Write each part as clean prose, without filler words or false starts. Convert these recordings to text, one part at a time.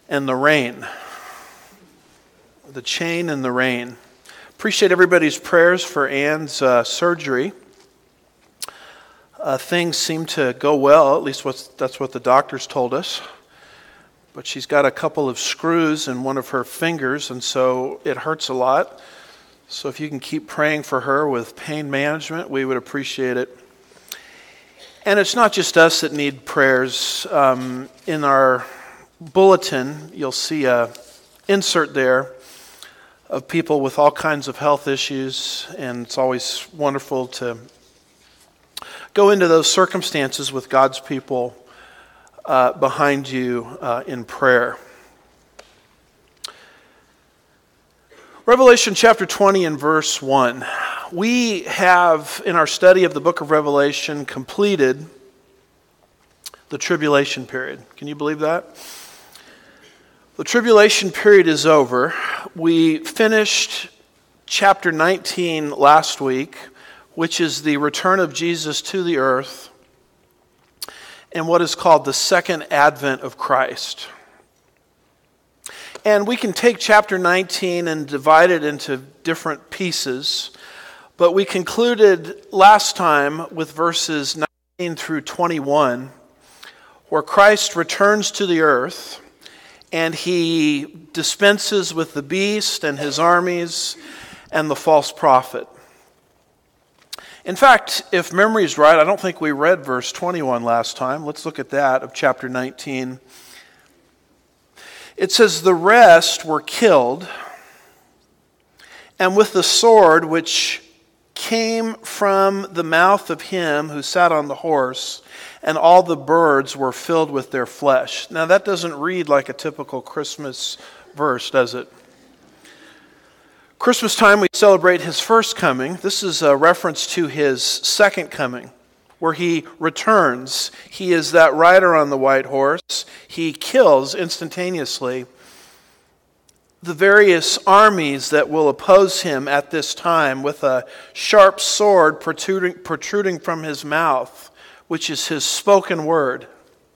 and the rain. The chain and the rain. Appreciate everybody's prayers for Ann's surgery. Things seem to go well, at least that's what the doctors told us. But she's got a couple of screws in one of her fingers, and so it hurts a lot. So if you can keep praying for her with pain management, we would appreciate it. And it's not just us that need prayers. In our bulletin, you'll see an insert there of people with all kinds of health issues, and it's always wonderful to go into those circumstances with God's people behind you in prayer. Revelation chapter 20 and verse 1. We have, in our study of the book of Revelation, completed the tribulation period. Can you believe that? The tribulation period is over. We finished chapter 19 last week, which is the return of Jesus to the earth and what is called the second advent of Christ. And we can take chapter 19 and divide it into different pieces, but we concluded last time with verses 19 through 21, where Christ returns to the earth and he dispenses with the beast and his armies and the false prophet. In fact, if memory is right, I don't think we read verse 21 last time. Let's look at that of chapter 19. It says, "The rest were killed, and with the sword which came from the mouth of him who sat on the horse, and all the birds were filled with their flesh." Now that doesn't read like a typical Christmas verse, does it? Christmas time we celebrate his first coming. This is a reference to his second coming, where he returns. He is that rider on the white horse. He kills instantaneously the various armies that will oppose him at this time with a sharp sword protruding from his mouth, which is his spoken word.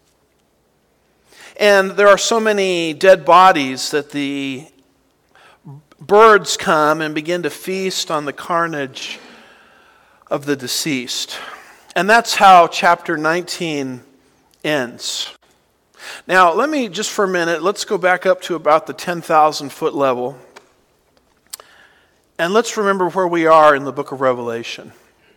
And there are so many dead bodies that the birds come and begin to feast on the carnage of the deceased. And that's how chapter 19 ends. Now, let me just for a minute, let's go back up to about the 10,000 foot level. And let's remember where we are in the book of Revelation.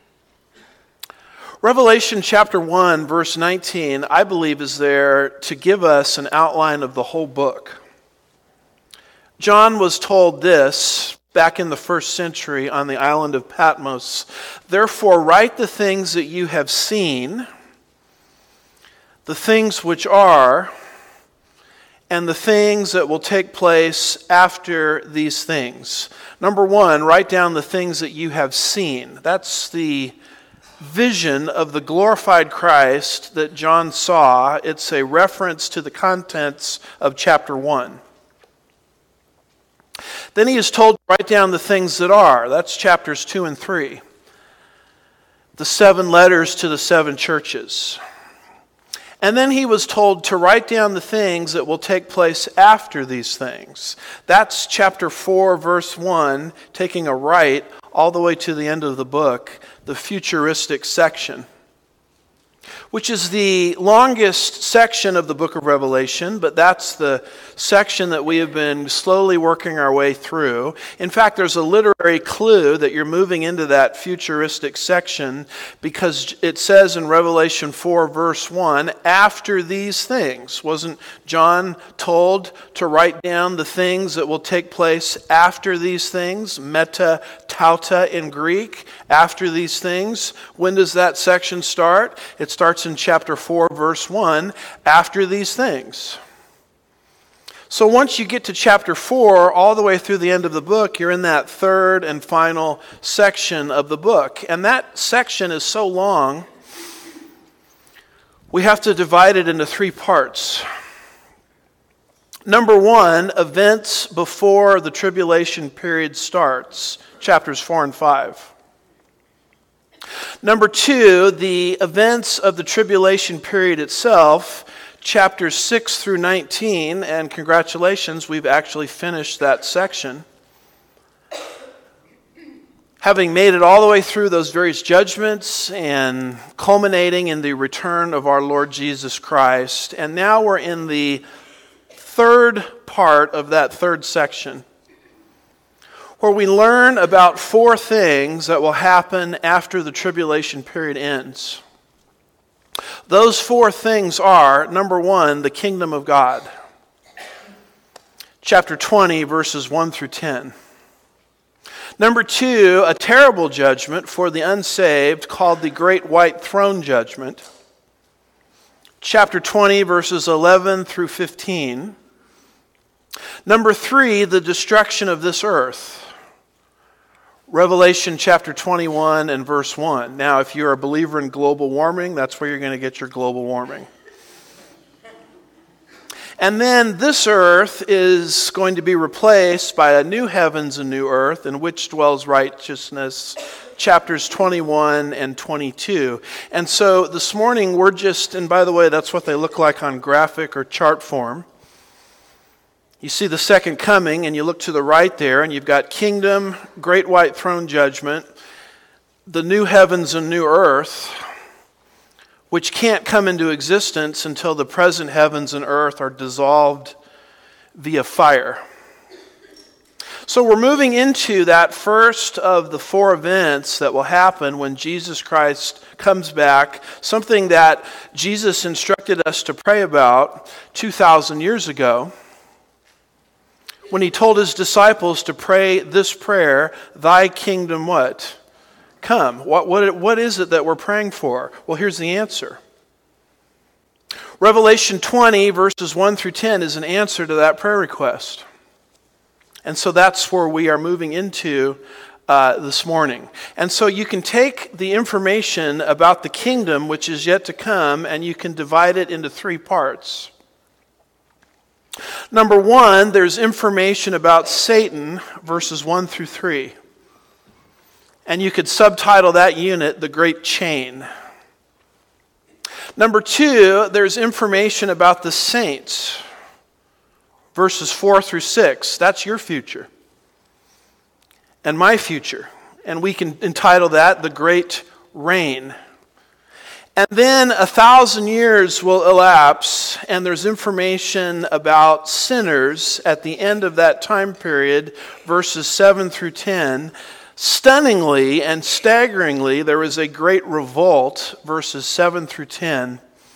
Revelation chapter 1, verse 19, I believe is there to give us an outline of the whole book. John was told this back in the first century on the island of Patmos. "Therefore write the things that you have seen, the things which are, and the things that will take place after these things." Number one, write down the things that you have seen. That's the vision of the glorified Christ that John saw. It's a reference to the contents of chapter 1. Then he is told to write down the things that are. That's chapters 2 and 3. The 7 letters to the 7 churches. And then he was told to write down the things that will take place after these things. That's chapter 4, verse 1, taking a right all the way to the end of the book, the futuristic section, which is the longest section of the book of Revelation, but that's the section that we have been slowly working our way through. In fact, there's a literary clue that you're moving into that futuristic section because it says in Revelation 4, verse 1, "After these things." Wasn't John told to write down the things that will take place after these things? Meta tauta in Greek, after these things. When does that section start? It starts in chapter 4, verse 1, after these things. So once you get to chapter 4, all the way through the end of the book, you're in that third and final section of the book. And that section is so long, we have to divide it into 3 parts. Number 1, events before the tribulation period starts, chapters 4 and 5. Number 2, the events of the tribulation period itself, chapters 6 through 19, and congratulations, we've actually finished that section. Having made it all the way through those various judgments and culminating in the return of our Lord Jesus Christ. And now we're in the third part of that third section, where we learn about four things that will happen after the tribulation period ends. Those four things are, number one, the kingdom of God. Chapter 20, verses 1 through 10. Number two, a terrible judgment for the unsaved called the Great White Throne Judgment. Chapter 20, verses 11 through 15. Number three, the destruction of this earth. Revelation chapter 21 and verse 1. Now, if you're a believer in global warming, that's where you're going to get your global warming. And then this earth is going to be replaced by a new heavens and new earth in which dwells righteousness, chapters 21 and 22. And so this morning we're just, and by the way, that's what they look like on graphic or chart form. You see the second coming, and you look to the right there, and you've got kingdom, great white throne judgment, the new heavens and new earth, which can't come into existence until the present heavens and earth are dissolved via fire. So we're moving into that first of the four events that will happen when Jesus Christ comes back, something that Jesus instructed us to pray about 2,000 years ago, when he told his disciples to pray this prayer, thy kingdom what? Come. What is it that we're praying for? Well, here's the answer. Revelation 20, verses 1 through 10 is an answer to that prayer request. And so that's where we are moving into this morning. And so you can take the information about the kingdom which is yet to come, and you can divide it into three parts. Number one, there's information about Satan, verses 1 through 3. And you could subtitle that unit, The Great Chain. Number two, there's information about the saints, verses 4 through 6. That's your future and my future. And we can entitle that The Great Reign. And then 1,000 years will elapse, and there's information about sinners at the end of that time period, verses 7 through 10. Stunningly and staggeringly, there is a great revolt, verses 7 through 10.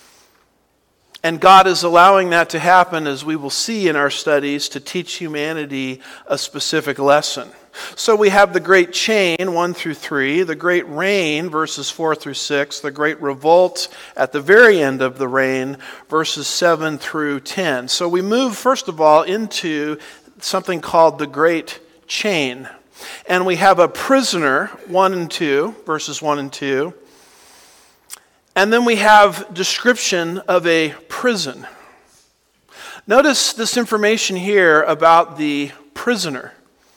And God is allowing that to happen, as we will see in our studies, to teach humanity a specific lesson. So we have the great chain, 1 through 3, the great reign, verses 4 through 6, the great revolt at the very end of the reign, verses 7 through 10. So we move, first of all, into something called the great chain. And we have a prisoner, 1 and 2, verses 1 and 2. And then we have description of a prison. Notice this information here about the prisoner.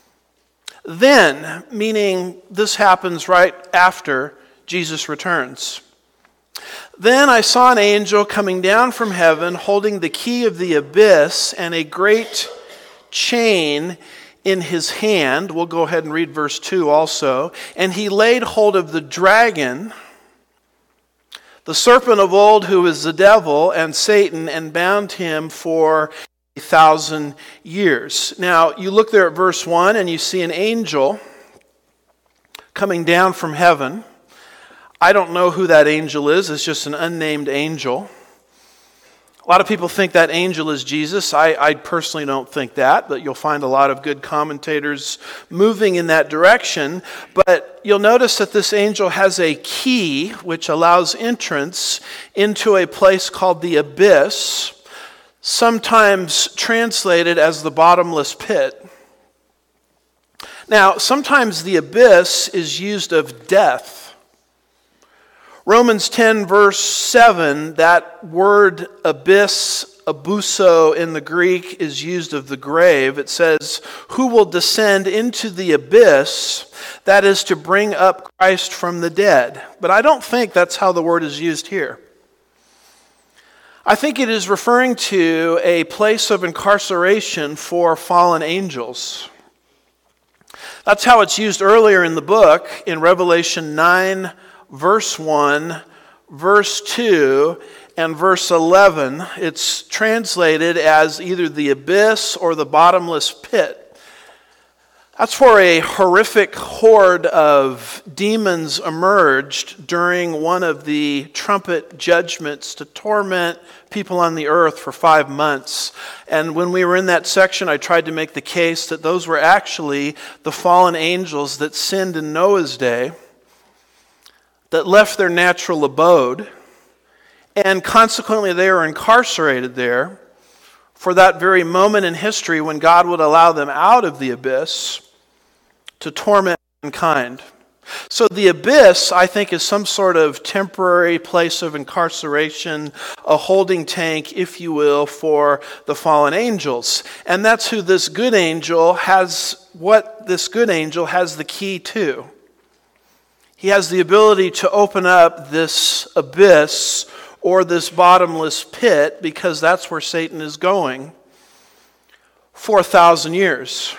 Then, meaning this happens right after Jesus returns. Then I saw an angel coming down from heaven, holding the key of the abyss and a great chain in his hand. We'll go ahead and read verse 2 also. And he laid hold of the dragon, the serpent of old, who is the devil and Satan, and bound him for 1,000 years. Now, you look there at verse 1 and you see an angel coming down from heaven. I don't know who that angel is. It's just an unnamed angel. A lot of people think that angel is Jesus. I personally don't think that, but you'll find a lot of good commentators moving in that direction. But you'll notice that this angel has a key which allows entrance into a place called the abyss, sometimes translated as the bottomless pit. Now, sometimes the abyss is used of death. Romans 10 verse 7, that word abyss, abuso in the Greek, is used of the grave. It says, who will descend into the abyss, that is to bring up Christ from the dead. But I don't think that's how the word is used here. I think it is referring to a place of incarceration for fallen angels. That's how it's used earlier in the book in Revelation 9, verse 1, verse 2, and verse 11. It's translated as either the abyss or the bottomless pit. That's where a horrific horde of demons emerged during one of the trumpet judgments to torment people on the earth for 5 months. And when we were in that section, I tried to make the case that those were actually the fallen angels that sinned in Noah's day, that left their natural abode, and consequently they were incarcerated there for that very moment in history when God would allow them out of the abyss to torment mankind. So the abyss, I think, is some sort of temporary place of incarceration, a holding tank, if you will, for the fallen angels. And that's who this good angel has, what this good angel has the key to. He has the ability to open up this abyss or this bottomless pit, because that's where Satan is going for 1,000 years.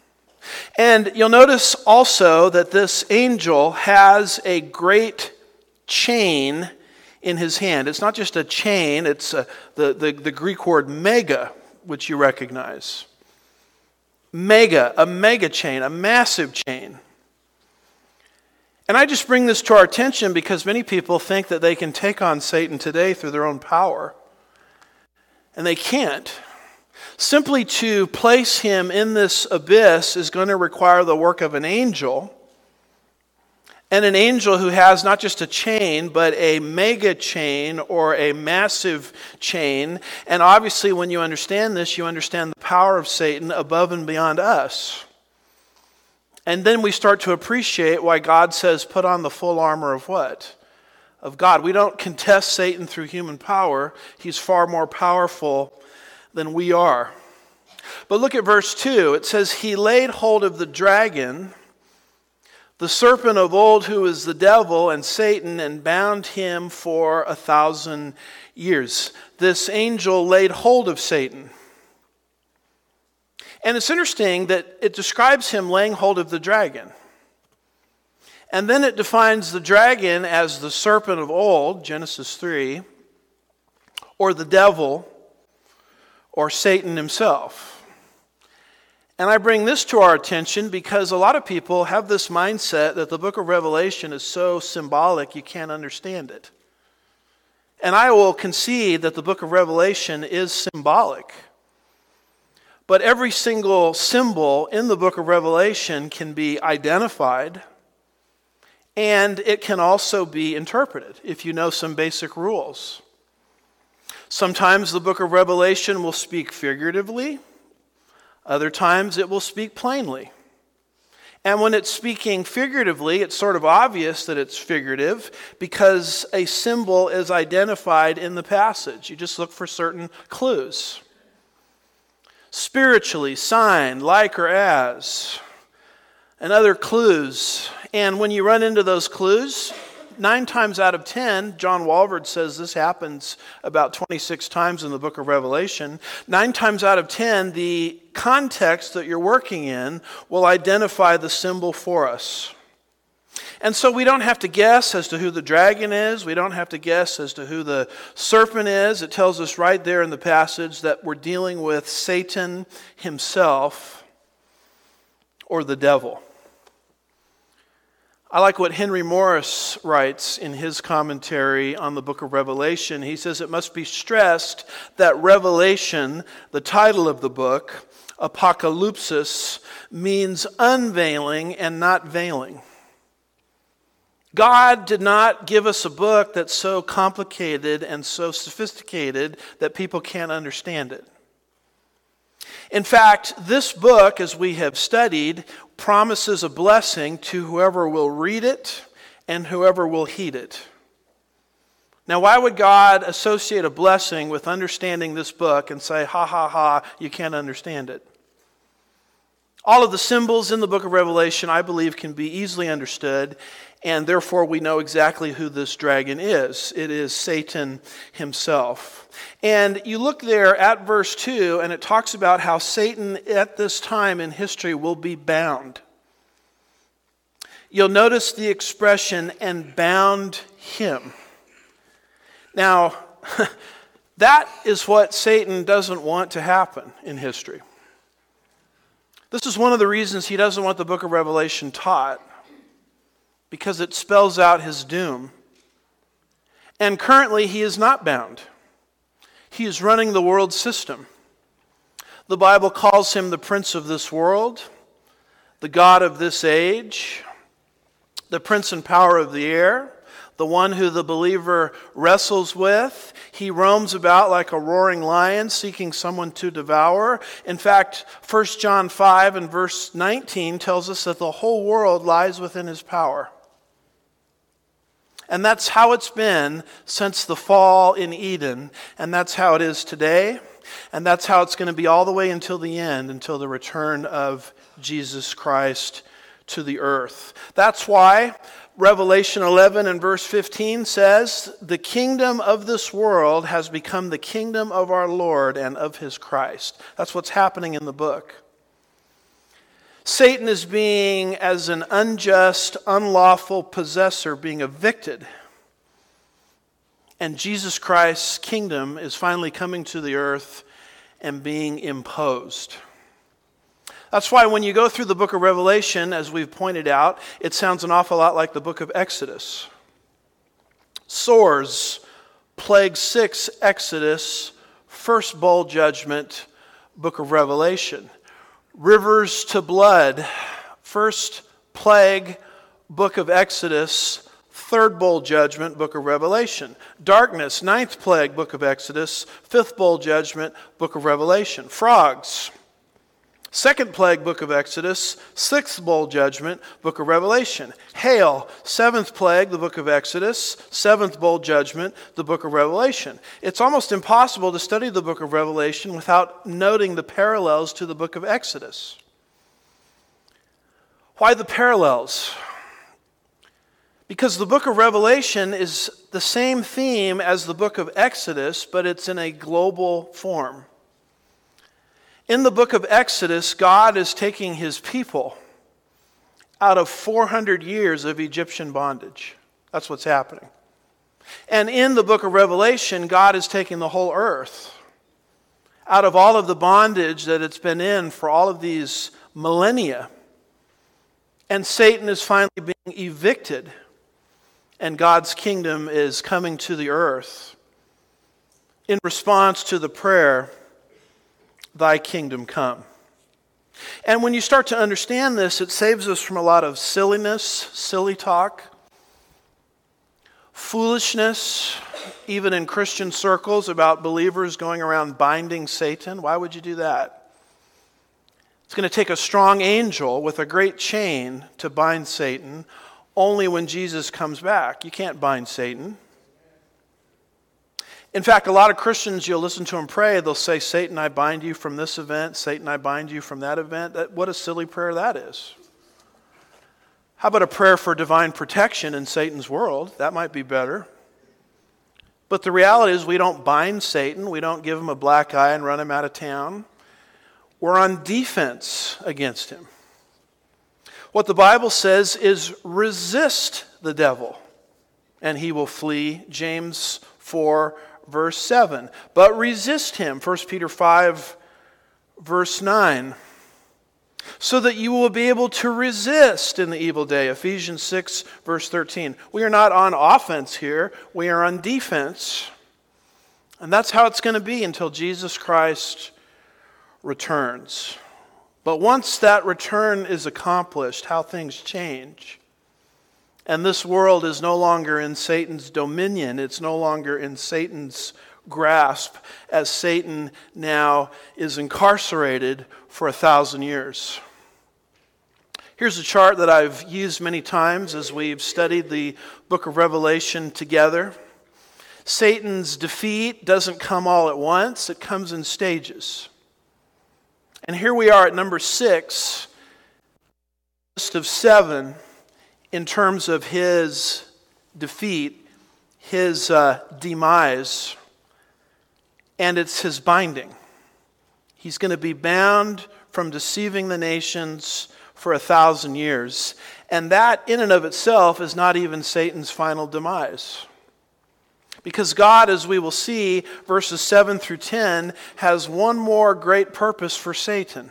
And you'll notice also that this angel has a great chain in his hand. It's not just a chain, it's the Greek word mega, which you recognize. Mega, a mega chain, a massive chain. And I just bring this to our attention because many people think that they can take on Satan today through their own power. And they can't. Simply to place him in this abyss is going to require the work of an angel. And an angel who has not just a chain, but a mega chain or a massive chain. And obviously when you understand this, you understand the power of Satan above and beyond us. And then we start to appreciate why God says, put on the full armor of what? Of God. We don't contest Satan through human power. He's far more powerful than we are. But look at verse 2. It says, he laid hold of the dragon, the serpent of old, who is the devil and Satan, and bound him for 1,000 years. This angel laid hold of Satan. And it's interesting that it describes him laying hold of the dragon. And then it defines the dragon as the serpent of old, Genesis 3, or the devil, or Satan himself. And I bring this to our attention because a lot of people have this mindset that the book of Revelation is so symbolic you can't understand it. And I will concede that the book of Revelation is symbolic. But every single symbol in the book of Revelation can be identified, and it can also be interpreted if you know some basic rules. Sometimes the book of Revelation will speak figuratively. Other times it will speak plainly. And when it's speaking figuratively, it's sort of obvious that it's figurative because a symbol is identified in the passage. You just look for certain clues. Spiritually, sign, like or as, and other clues. And when you run into those clues, 9 times out of 10, John Walvoord says this happens about 26 times in the book of Revelation. 9 times out of 10, the context that you're working in will identify the symbol for us. And so we don't have to guess as to who the dragon is. We don't have to guess as to who the serpent is. It tells us right there in the passage that we're dealing with Satan himself or the devil. I like what Henry Morris writes in his commentary on the book of Revelation. He says it must be stressed that Revelation, the title of the book, Apocalypsis, means unveiling and not veiling. God did not give us a book that's so complicated and so sophisticated that people can't understand it. In fact, this book, as we have studied, promises a blessing to whoever will read it and whoever will heed it. Now, why would God associate a blessing with understanding this book and say, ha, ha, ha, you can't understand it? All of the symbols in the book of Revelation, I believe, can be easily understood, and therefore we know exactly who this dragon is. It is Satan himself. And you look there at verse 2, and it talks about how Satan at this time in history will be bound. You'll notice the expression, and bound him. Now, that is what Satan doesn't want to happen in history. This is one of the reasons he doesn't want the book of Revelation taught, because it spells out his doom. And currently he is not bound. He is running the world system. The Bible calls him the prince of this world, the god of this age, the prince and power of the air, the one who the believer wrestles with. He roams about like a roaring lion, seeking someone to devour. In fact, 1 John 5 and verse 19 tells us that the whole world lies within his power. And that's how it's been since the fall in Eden. And that's how it is today. And that's how it's going to be all the way until the end, until the return of Jesus Christ to the earth. That's why Revelation 11 and verse 15 says, the kingdom of this world has become the kingdom of our Lord and of his Christ. That's what's happening in the book. Satan is being, as an unjust, unlawful possessor, being evicted. And Jesus Christ's kingdom is finally coming to the earth and being imposed. That's why when you go through the book of Revelation, as we've pointed out, it sounds an awful lot like the book of Exodus. Sores, plague 6, Exodus, first bowl judgment, book of Revelation. Rivers to blood, first plague, book of Exodus, third bowl judgment, book of Revelation. Darkness, 9th plague, book of Exodus, 5th bowl judgment, book of Revelation. Frogs, 2nd plague, book of Exodus, 6th bowl judgment, book of Revelation. Hail, 7th plague, the book of Exodus, 7th bowl judgment, the book of Revelation. It's almost impossible to study the book of Revelation without noting the parallels to the book of Exodus. Why the parallels? Because the book of Revelation is the same theme as the book of Exodus, but it's in a global form. In the book of Exodus, God is taking his people out of 400 years of Egyptian bondage. That's what's happening. And in the book of Revelation, God is taking the whole earth out of all of the bondage that it's been in for all of these millennia. And Satan is finally being evicted, and God's kingdom is coming to the earth in response to the prayer, thy kingdom come. And when you start to understand this, it saves us from a lot of silliness, silly talk, foolishness, even in Christian circles about believers going around binding Satan. Why would you do that? It's going to take a strong angel with a great chain to bind Satan only when Jesus comes back. You can't bind Satan. In fact, a lot of Christians, you'll listen to them pray, they'll say, Satan, I bind you from this event. Satan, I bind you from that event. What a silly prayer that is. How about a prayer for divine protection in Satan's world? That might be better. But the reality is we don't bind Satan. We don't give him a black eye and run him out of town. We're on defense against him. What the Bible says is resist the devil and he will flee. James 4 verse 7. But resist him, 1 Peter 5, verse 9, so that you will be able to resist in the evil day, Ephesians 6, verse 13. We are not on offense here, we are on defense. And that's how it's going to be until Jesus Christ returns. But once that return is accomplished, how things change. And this world is no longer in Satan's dominion. It's no longer in Satan's grasp, as Satan now is incarcerated for 1,000 years. Here's a chart that I've used many times as we've studied the book of Revelation together. Satan's defeat doesn't come all at once. It comes in stages. And here we are at number 6 list of 7 in terms of his defeat, his demise, and it's his binding. He's going to be bound from deceiving the nations for 1,000 years. And that in and of itself is not even Satan's final demise. Because God, as we will see, verses 7 through 10, has one more great purpose for Satan.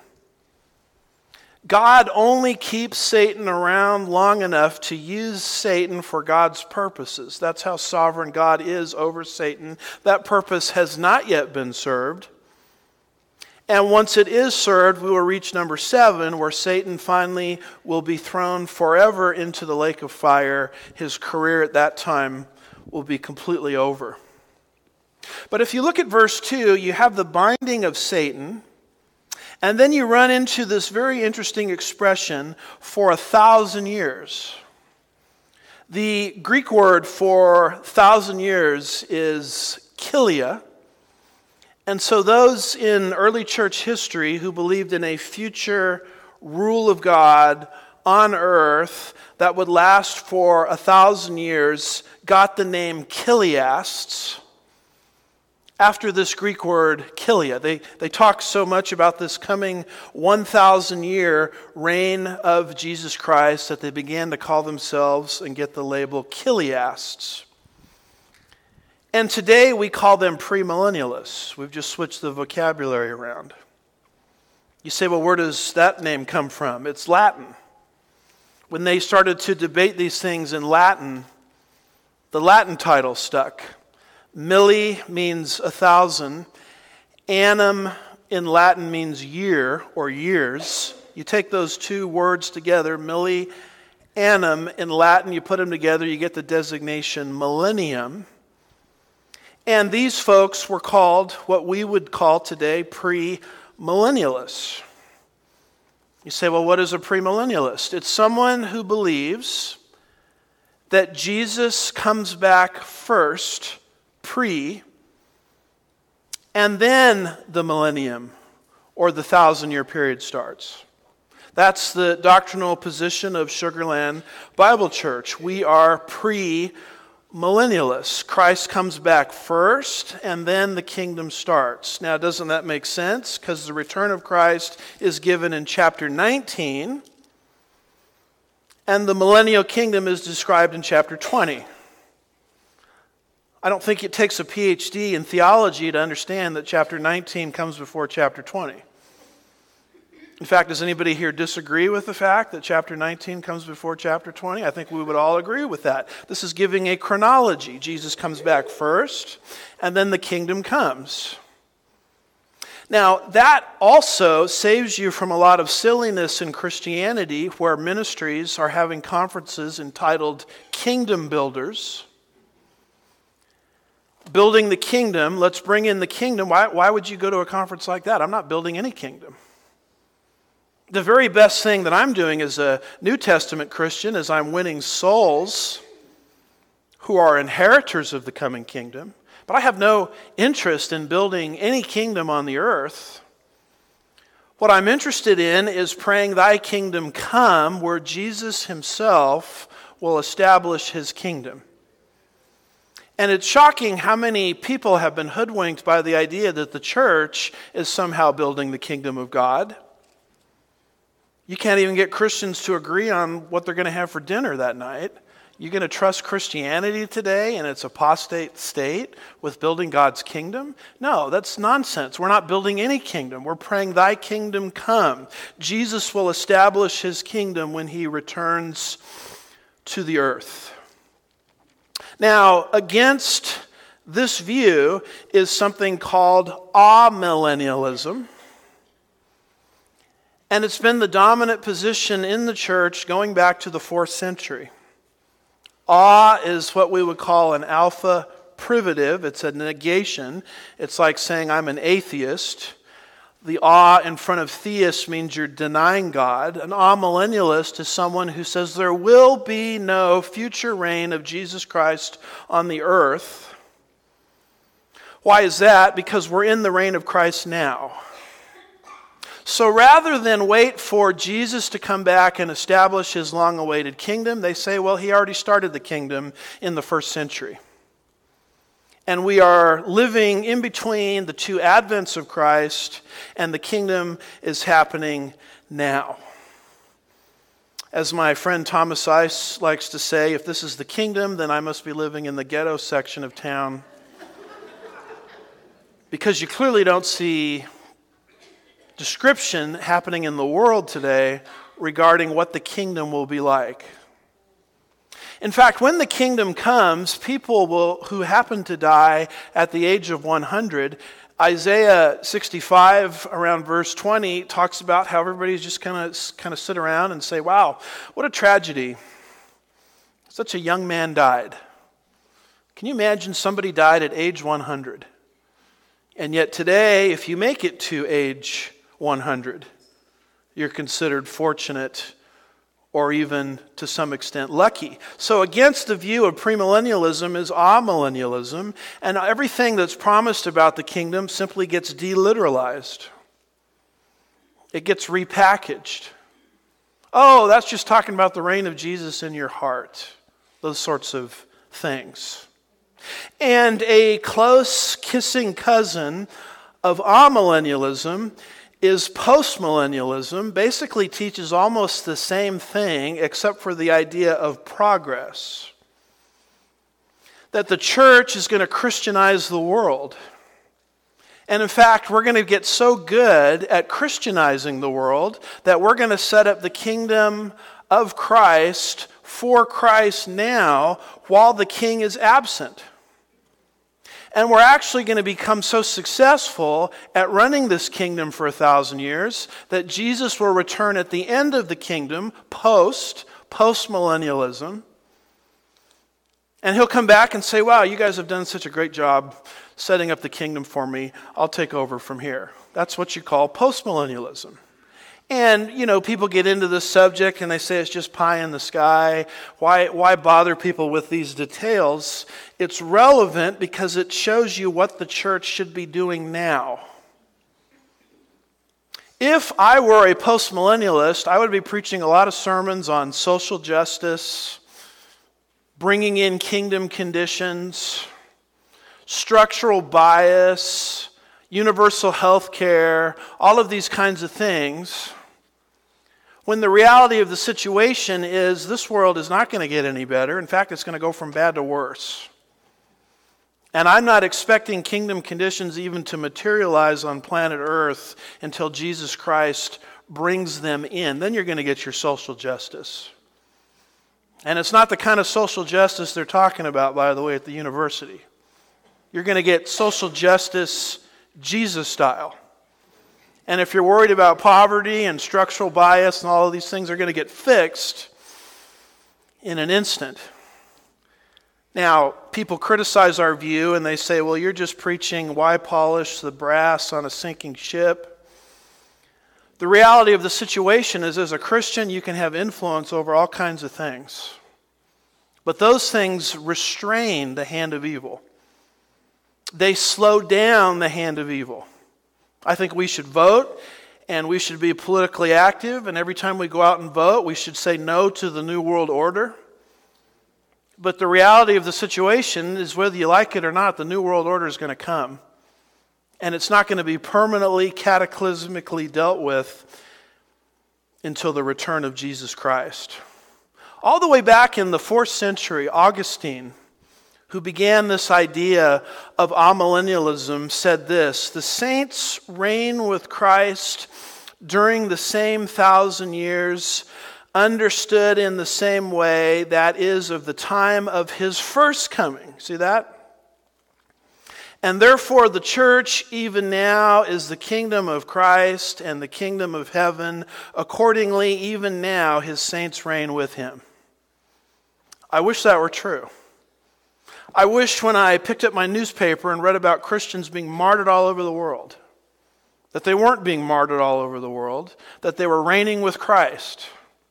God only keeps Satan around long enough to use Satan for God's purposes. That's how sovereign God is over Satan. That purpose has not yet been served. And once it is served, we will reach number 7, where Satan finally will be thrown forever into the lake of fire. His career at that time will be completely over. But if you look at verse 2, you have the binding of Satan, and then you run into this very interesting expression, for 1,000 years. The Greek word for 1,000 years is kilia. And so those in early church history who believed in a future rule of God on earth that would last for 1,000 years got the name Chiliasts after this Greek word kilia. They talk so much about this coming 1,000-year reign of Jesus Christ that they began to call themselves and get the label Chiliasts. And today we call them premillennialists. We've just switched the vocabulary around. You say, well, where does that name come from? It's Latin. When they started to debate these things in Latin, the Latin title stuck. Milli means 1,000. Annum in Latin means year or years. You take those two words together, milli, annum, in Latin, you put them together, you get the designation millennium. And these folks were called what we would call today premillennialists. You say, well, what is a premillennialist? It's someone who believes that Jesus comes back first, and then the millennium or the 1,000-year period starts. That's the doctrinal position of Sugar Land Bible Church. We are premillennialists. Christ comes back first, and then the kingdom starts. Now, doesn't that make sense? Because the return of Christ is given in chapter 19, and the millennial kingdom is described in chapter 20. I don't think it takes a PhD in theology to understand that chapter 19 comes before chapter 20. In fact, does anybody here disagree with the fact that chapter 19 comes before chapter 20? I think we would all agree with that. This is giving a chronology. Jesus comes back first, and then the kingdom comes. Now, that also saves you from a lot of silliness in Christianity, where ministries are having conferences entitled Kingdom Builders. Building the kingdom, let's bring in the kingdom. Why would you go to a conference like that? I'm not building any kingdom. The very best thing that I'm doing as a New Testament Christian is I'm winning souls who are inheritors of the coming kingdom. But I have no interest in building any kingdom on the earth. What I'm interested in is praying thy kingdom come, where Jesus himself will establish his kingdom. And it's shocking how many people have been hoodwinked by the idea that the church is somehow building the kingdom of God. You can't even get Christians to agree on what they're going to have for dinner that night. You're going to trust Christianity today in its apostate state with building God's kingdom? No, that's nonsense. We're not building any kingdom. We're praying thy kingdom come. Jesus will establish his kingdom when he returns to the earth. Now, against this view is something called amillennialism. And it's been the dominant position in the church going back to the 4th century. Is what we would call an alpha privative. It's a negation. It's like saying I'm an atheist. The in front of theist means you're denying God. An amillennialist is someone who says there will be no future reign of Jesus Christ on the earth. Why is that? Because we're in the reign of Christ now. So rather than wait for Jesus to come back and establish his long-awaited kingdom, they say, well, he already started the kingdom in the first century. And we are living in between the two advents of Christ, and the kingdom is happening now. As my friend Thomas Ice likes to say, if this is the kingdom, then I must be living in the ghetto section of town. Because you clearly don't see description happening in the world today regarding what the kingdom will be like. In fact, when the kingdom comes, people who happen to die at the age of 100, Isaiah 65 around verse 20 talks about how everybody's just kind of sit around and say, wow, what a tragedy. Such a young man died. Can you imagine somebody died at age 100? And yet today, if you make it to age 100, you're considered fortunate or even to some extent lucky. So against the view of premillennialism is amillennialism, and everything that's promised about the kingdom simply gets deliteralized. It gets repackaged. Oh, that's just talking about the reign of Jesus in your heart. Those sorts of things. And a close kissing cousin of amillennialism is postmillennialism. Basically teaches almost the same thing except for the idea of progress. That the church is going to Christianize the world. And in fact, we're going to get so good at Christianizing the world that we're going to set up the kingdom of Christ for Christ now while the king is absent. And we're actually going to become so successful at running this kingdom for 1,000 years that Jesus will return at the end of the kingdom, post-millennialism. And he'll come back and say, wow, you guys have done such a great job setting up the kingdom for me. I'll take over from here. That's what you call post-millennialism. And, people get into this subject and they say it's just pie in the sky. Why bother people with these details? It's relevant because it shows you what the church should be doing now. If I were a postmillennialist, I would be preaching a lot of sermons on social justice, bringing in kingdom conditions, structural bias, universal health care, all of these kinds of things, when the reality of the situation is this world is not going to get any better. In fact, it's going to go from bad to worse. And I'm not expecting kingdom conditions even to materialize on planet Earth until Jesus Christ brings them in. Then you're going to get your social justice. And it's not the kind of social justice they're talking about, by the way, at the university. You're going to get social justice Jesus style. And if you're worried about poverty and structural bias and all of these things are going to get fixed in an instant. Now, people criticize our view and they say, well, you're just preaching why polish the brass on a sinking ship. The reality of the situation is, as a Christian, you can have influence over all kinds of things. But those things restrain the hand of evil. They slow down the hand of evil. I think we should vote, and we should be politically active, and every time we go out and vote, we should say no to the New World Order. But the reality of the situation is, whether you like it or not, the New World Order is going to come. And it's not going to be permanently, cataclysmically dealt with until the return of Jesus Christ. All the way back in the 4th century, Augustine, who began this idea of amillennialism, said this: the saints reign with Christ during the same 1,000 years, understood in the same way, that is, of the time of his first coming. See that? And therefore the church even now is the kingdom of Christ and the kingdom of heaven. Accordingly, even now his saints reign with him. I wish that were true. I wished when I picked up my newspaper and read about Christians being martyred all over the world, that they weren't being martyred all over the world, that they were reigning with Christ.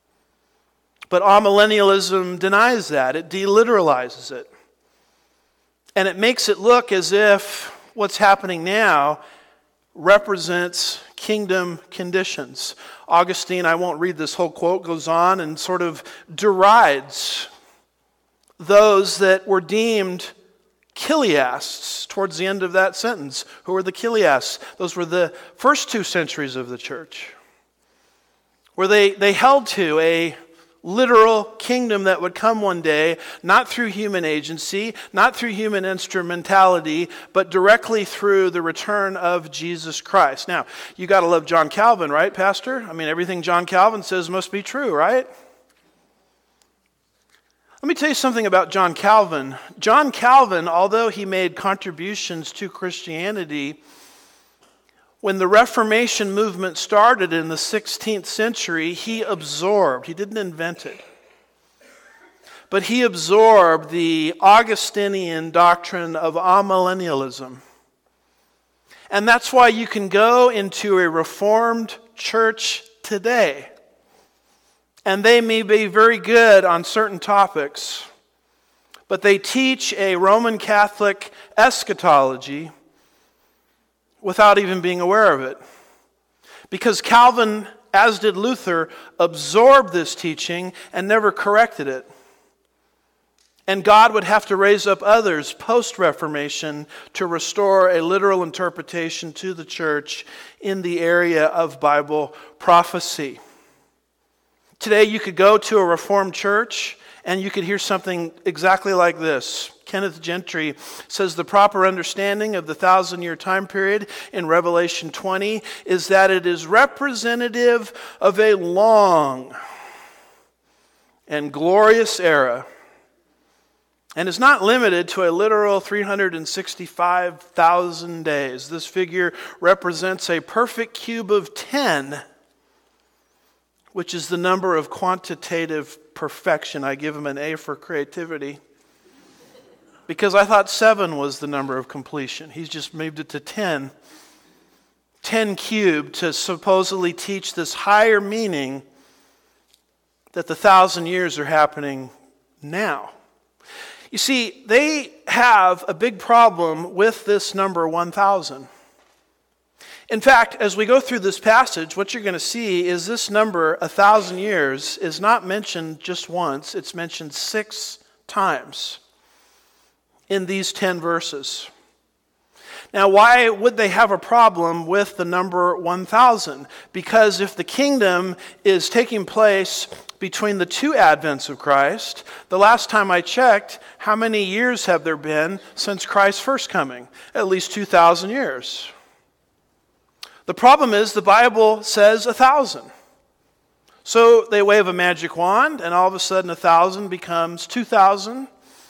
But amillennialism denies that. It deliteralizes it. And it makes it look as if what's happening now represents kingdom conditions. Augustine, I won't read this whole quote, goes on and sort of derides those that were deemed Chiliasts towards the end of that sentence. Who were the Chiliasts? Those were the first 2 centuries of the church, where they held to a literal kingdom that would come one day, not through human agency, not through human instrumentality, but directly through the return of Jesus Christ. Now, you got to love John Calvin, right, Pastor? I mean, everything John Calvin says must be true, right? Let me tell you something about John Calvin. John Calvin, although he made contributions to Christianity, when the Reformation movement started in the 16th century, he didn't invent it, but he absorbed the Augustinian doctrine of amillennialism. And that's why you can go into a Reformed church today, and they may be very good on certain topics, but they teach a Roman Catholic eschatology without even being aware of it. Because Calvin, as did Luther, absorbed this teaching and never corrected it. And God would have to raise up others post-Reformation to restore a literal interpretation to the church in the area of Bible prophecy. Today you could go to a Reformed church and you could hear something exactly like this. Kenneth Gentry says the proper understanding of the 1,000-year time period in Revelation 20 is that it is representative of a long and glorious era, and is not limited to a literal 365,000 days. This figure represents a perfect cube of 10, which is the number of quantitative perfection. I give him an A for creativity, because I thought 7 was the number of completion. He's just moved it to 10. 10 cubed to supposedly teach this higher meaning that the 1,000 years are happening now. You see, they have a big problem with this number 1,000. In fact, as we go through this passage, what you're going to see is this number, 1,000 years, is not mentioned just once. It's mentioned 6 times in these 10 verses. Now, why would they have a problem with the number 1,000? Because if the kingdom is taking place between the 2 advents of Christ, the last time I checked, how many years have there been since Christ's first coming? At least 2,000 years. The problem is the Bible says 1,000. So they wave a magic wand, and all of a sudden 1,000 becomes 2,000,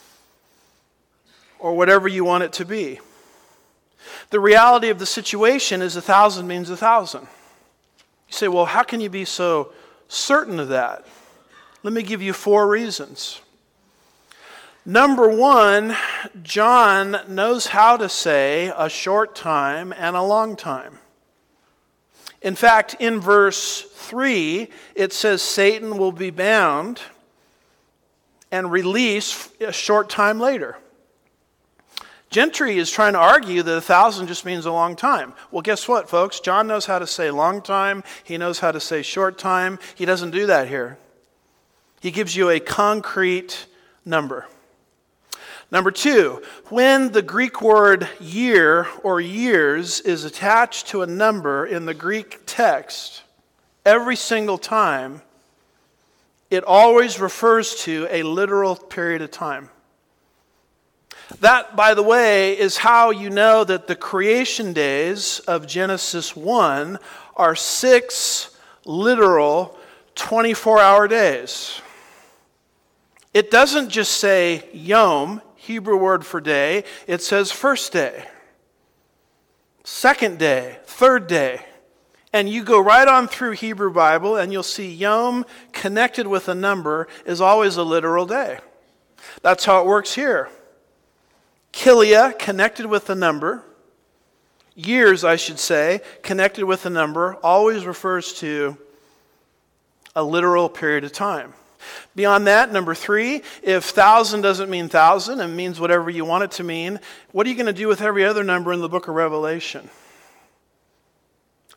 or whatever you want it to be. The reality of the situation is 1,000 means 1,000. You say, well, how can you be so certain of that? Let me give you 4 reasons. Number 1, John knows how to say a short time and a long time. In fact, in verse 3, it says Satan will be bound and released a short time later. Gentry is trying to argue that 1,000 just means a long time. Well, guess what, folks? John knows how to say long time. He knows how to say short time. He doesn't do that here. He gives you a concrete number. Number 2, when the Greek word year or years is attached to a number in the Greek text, every single time, it always refers to a literal period of time. That, by the way, is how you know that the creation days of Genesis 1 are 6 literal 24-hour days. It doesn't just say yom, Hebrew word for day. It says first day, second day, third day. And you go right on through Hebrew Bible and you'll see yom connected with a number is always a literal day. That's how it works here. Kilia, connected with a number. Years, I should say, connected with a number, always refers to a literal period of time. Beyond that, number 3, if 1,000 doesn't mean 1,000 and means whatever you want it to mean, what are you going to do with every other number in the book of Revelation?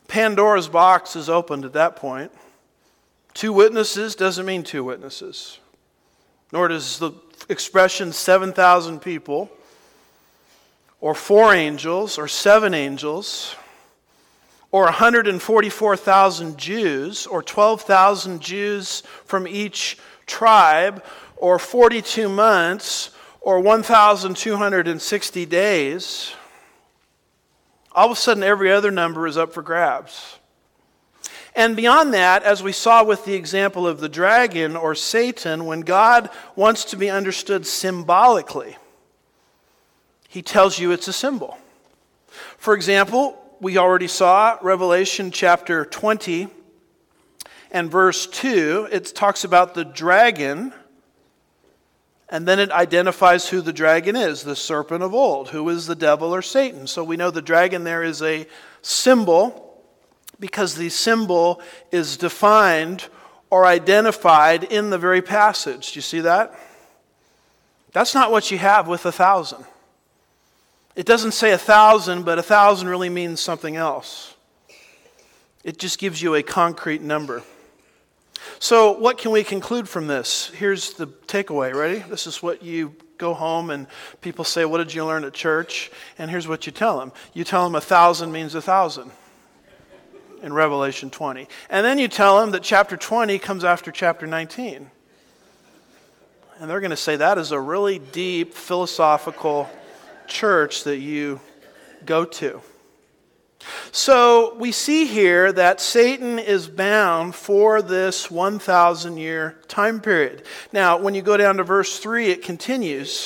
Pandora's box is opened at that point. 2 witnesses doesn't mean 2 witnesses. Nor does the expression 7,000 people, or 4 angels, or 7 angels, or 144,000 Jews, or 12,000 Jews from each tribe, or 42 months, or 1,260 days. All of a sudden, every other number is up for grabs. And beyond that, as we saw with the example of the dragon or Satan, when God wants to be understood symbolically, he tells you it's a symbol. For example, we already saw Revelation chapter 20 and verse 2. It talks about the dragon, and then it identifies who the dragon is, the serpent of old, who is the devil or Satan. So we know the dragon there is a symbol, because the symbol is defined or identified in the very passage. Do you see that? That's not what you have with 1,000. It doesn't say 1,000, but 1,000 really means something else. It just gives you a concrete number. So what can we conclude from this? Here's the takeaway. Ready? This is what you go home and people say, what did you learn at church? And here's what you tell them. You tell them 1,000 means 1,000. In Revelation 20. And then you tell them that chapter 20 comes after chapter 19. And they're going to say that is a really deep philosophical church that you go to. So we see here that Satan is bound for this 1,000-year time period. Now, when you go down to verse 3, it continues.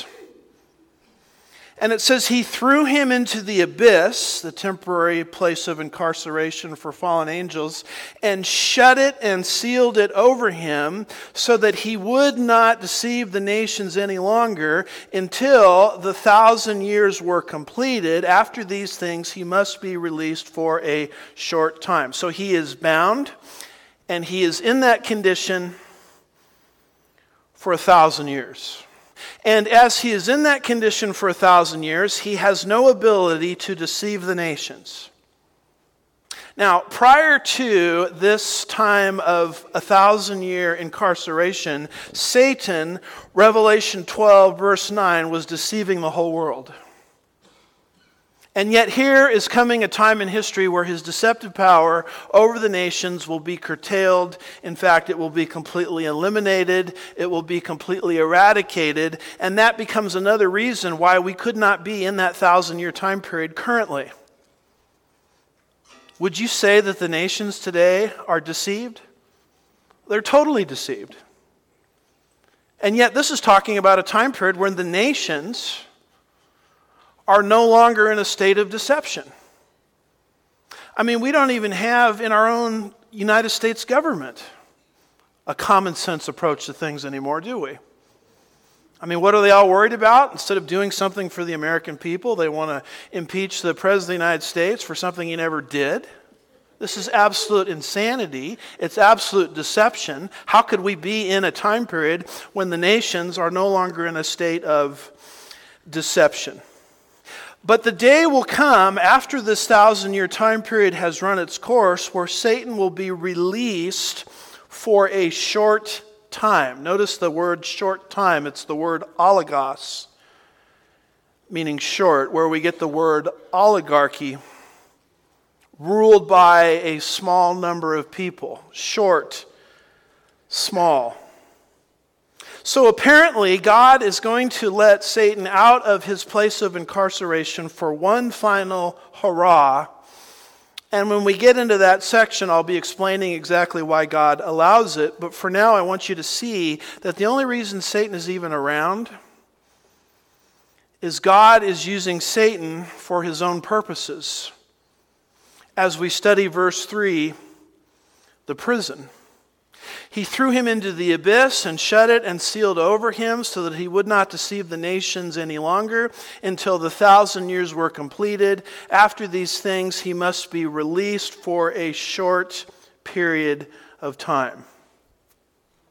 And it says, he threw him into the abyss, the temporary place of incarceration for fallen angels, and shut it and sealed it over him so that he would not deceive the nations any longer until the 1,000 years were completed. After these things, he must be released for a short time. So he is bound, and he is in that condition for 1,000 years. And as he is in that condition for 1,000 years, he has no ability to deceive the nations. Now, prior to this time of 1,000-year incarceration, Satan, Revelation 12, verse 9, was deceiving the whole world. And yet here is coming a time in history where his deceptive power over the nations will be curtailed. In fact, it will be completely eliminated. It will be completely eradicated. And that becomes another reason why we could not be in that 1,000-year time period currently. Would you say that the nations today are deceived? They're totally deceived. And yet this is talking about a time period when the nations are no longer in a state of deception. I mean, we don't even have in our own United States government a common sense approach to things anymore, do we? I mean, what are they all worried about? Instead of doing something for the American people, they want to impeach the President of the United States for something he never did. This is absolute insanity. It's absolute deception. How could we be in a time period when the nations are no longer in a state of deception? But the day will come after this 1,000-year time period has run its course where Satan will be released for a short time. Notice the word short time. It's the word oligos, meaning short, where we get the word oligarchy, ruled by a small number of people. Short, small. So apparently, God is going to let Satan out of his place of incarceration for one final hurrah. And when we get into that section, I'll be explaining exactly why God allows it. But for now, I want you to see that the only reason Satan is even around is God is using Satan for his own purposes. As we study verse 3, the prison. He threw him into the abyss and shut it and sealed over him so that he would not deceive the nations any longer until the 1,000 years were completed. After these things, he must be released for a short period of time.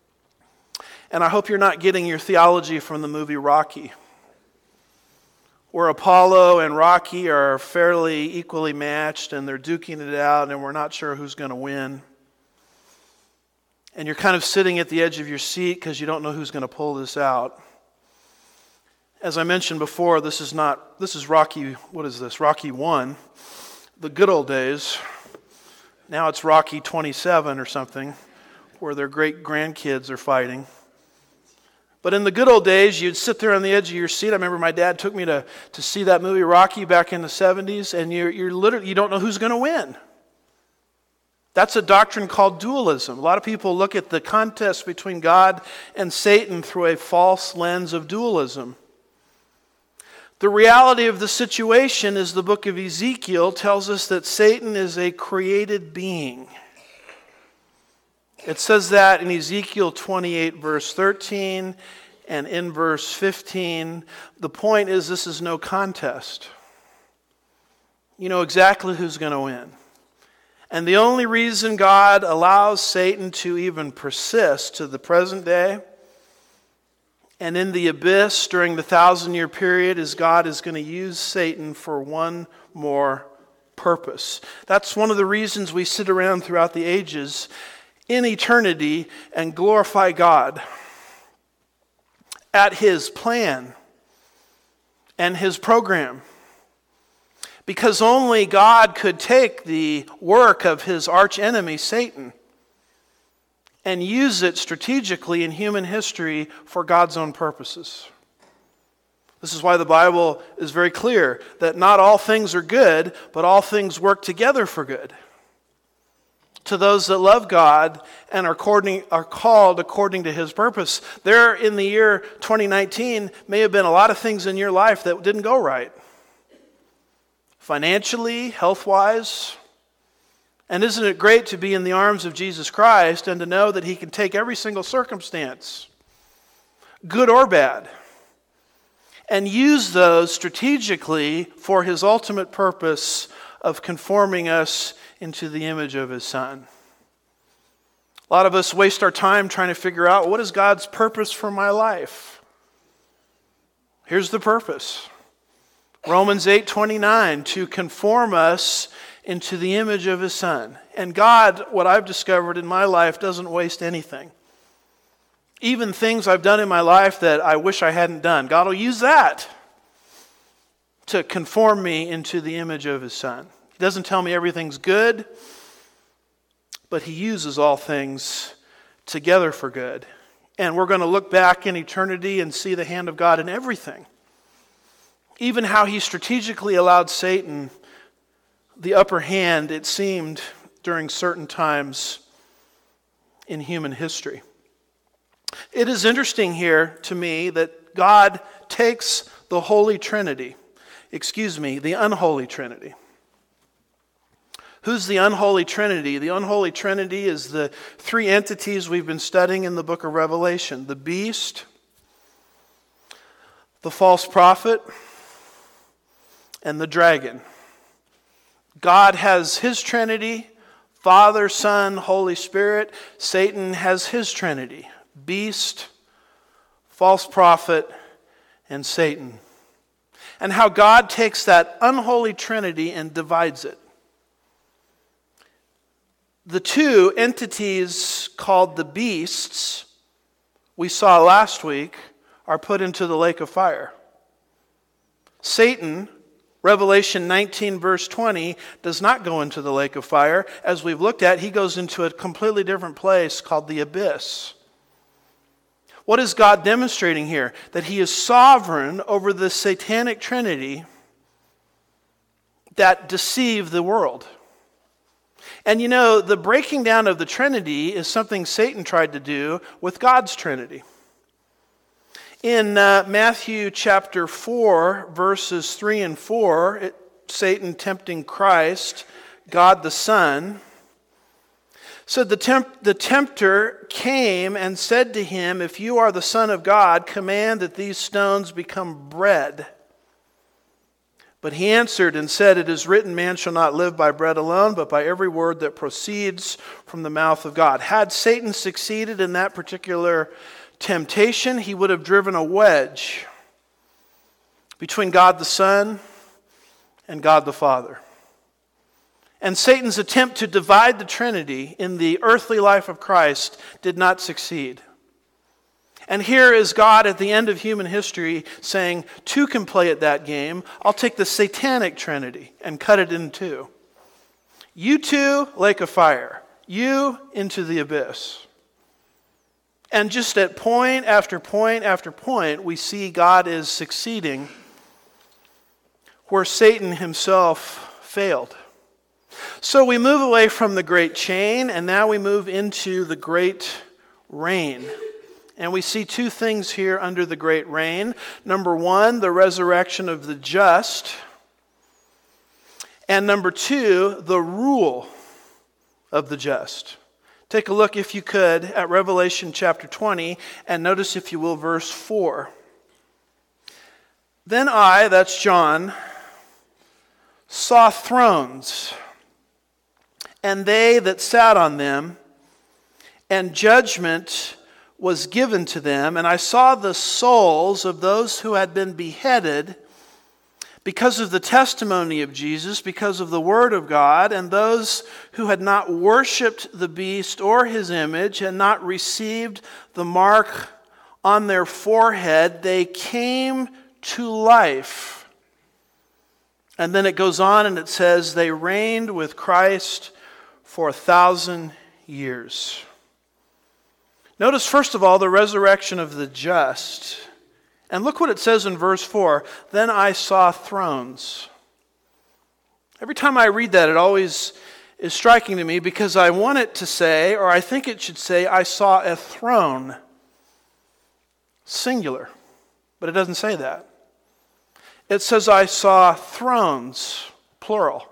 And I hope you're not getting your theology from the movie Rocky, where Apollo and Rocky are fairly equally matched and they're duking it out and we're not sure who's going to win. And you're kind of sitting at the edge of your seat because you don't know who's going to pull this out. As I mentioned before, this is Rocky, what is this? Rocky 1, the good old days. Now it's Rocky 27 or something, where their great-grandkids are fighting. But in the good old days, you'd sit there on the edge of your seat. I remember my dad took me to see that movie Rocky back in the 70s, and you don't know who's going to win. That's a doctrine called dualism. A lot of people look at the contest between God and Satan through a false lens of dualism. The reality of the situation is the book of Ezekiel tells us that Satan is a created being. It says that in Ezekiel 28, verse 13, and in verse 15. The point is, this is no contest. You know exactly who's going to win. And the only reason God allows Satan to even persist to the present day and in the abyss during the 1,000-year period is God is going to use Satan for one more purpose. That's one of the reasons we sit around throughout the ages in eternity and glorify God at His plan and His program. Because only God could take the work of His archenemy, Satan, and use it strategically in human history for God's own purposes. This is why the Bible is very clear that not all things are good, but all things work together for good to those that love God and are called according to His purpose. There in the year 2019 may have been a lot of things in your life that didn't go right. Financially, health-wise. And isn't it great to be in the arms of Jesus Christ and to know that He can take every single circumstance, good or bad, and use those strategically for His ultimate purpose of conforming us into the image of His Son. A lot of us waste our time trying to figure out, what is God's purpose for my life? Here's the purpose. Romans 8:29, to conform us into the image of His Son. And God, what I've discovered in my life, doesn't waste anything. Even things I've done in my life that I wish I hadn't done, God will use that to conform me into the image of His Son. He doesn't tell me everything's good, but He uses all things together for good. And we're going to look back in eternity and see the hand of God in everything. Even how He strategically allowed Satan the upper hand, it seemed, during certain times in human history. It is interesting here to me that God takes the Holy Trinity, the unholy Trinity. Who's the unholy Trinity? The unholy Trinity is the three entities we've been studying in the book of Revelation: the beast, the false prophet, and the dragon. God has His Trinity, Father, Son, Holy Spirit. Satan has his Trinity: beast, false prophet, and Satan. And how God takes that unholy Trinity and divides it. The two entities called the beasts, we saw last week, are put into the lake of fire. Satan, Revelation 19 verse 20, does not go into the lake of fire. As we've looked at, he goes into a completely different place called the abyss. What is God demonstrating here? That He is sovereign over the satanic trinity that deceive the world. And you know, the breaking down of the Trinity is something Satan tried to do with God's Trinity. In Matthew chapter 4, verses 3 and 4, Satan tempting Christ, God the Son, said the tempter came and said to him, "If you are the Son of God, command that these stones become bread." But he answered and said, "It is written, man shall not live by bread alone, but by every word that proceeds from the mouth of God." Had Satan succeeded in that particular temptation, he would have driven a wedge between God the Son and God the Father. And Satan's attempt to divide the Trinity in the earthly life of Christ did not succeed. And here is God at the end of human history saying, two can play at that game. I'll take the satanic Trinity and cut it in two. You two, lake of fire. You into the abyss. And just at point after point after point, we see God is succeeding where Satan himself failed. So we move away from the great chain, and now we move into the great reign. And we see two things here under the great reign. Number one, the resurrection of the just. And number two, the rule of the just. Take a look, if you could, at Revelation chapter 20, and notice, if you will, verse 4. Then I, that's John, saw thrones, and they that sat on them, and judgment was given to them. And I saw the souls of those who had been beheaded because of the testimony of Jesus, because of the word of God, and those who had not worshipped the beast or his image, and not received the mark on their forehead, they came to life. And then it goes on and it says, they reigned with Christ for 1,000 years. Notice, first of all, the resurrection of the just. And look what it says in verse 4. Then I saw thrones. Every time I read that, it always is striking to me because I want it to say, or I think it should say, I saw a throne. Singular. But it doesn't say that. It says, I saw thrones, plural.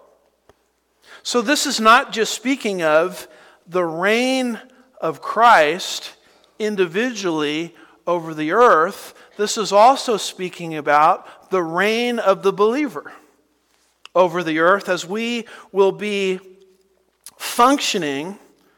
So this is not just speaking of the reign of Christ individually over the earth. This is also speaking about the reign of the believer over the earth, as we will be functioning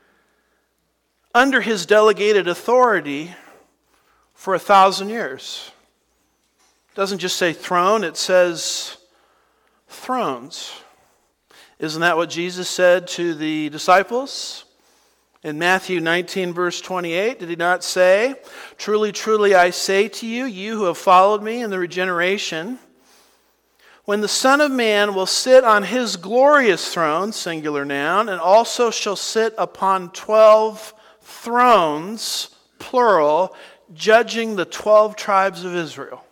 under his delegated authority for 1,000 years. It doesn't just say throne, it says thrones. Isn't that what Jesus said to the disciples? In Matthew 19, verse 28, did he not say, truly, truly, I say to you, you who have followed me in the regeneration, when the Son of Man will sit on his glorious throne, singular noun, and also shall sit upon 12 thrones, plural, judging the 12 tribes of Israel.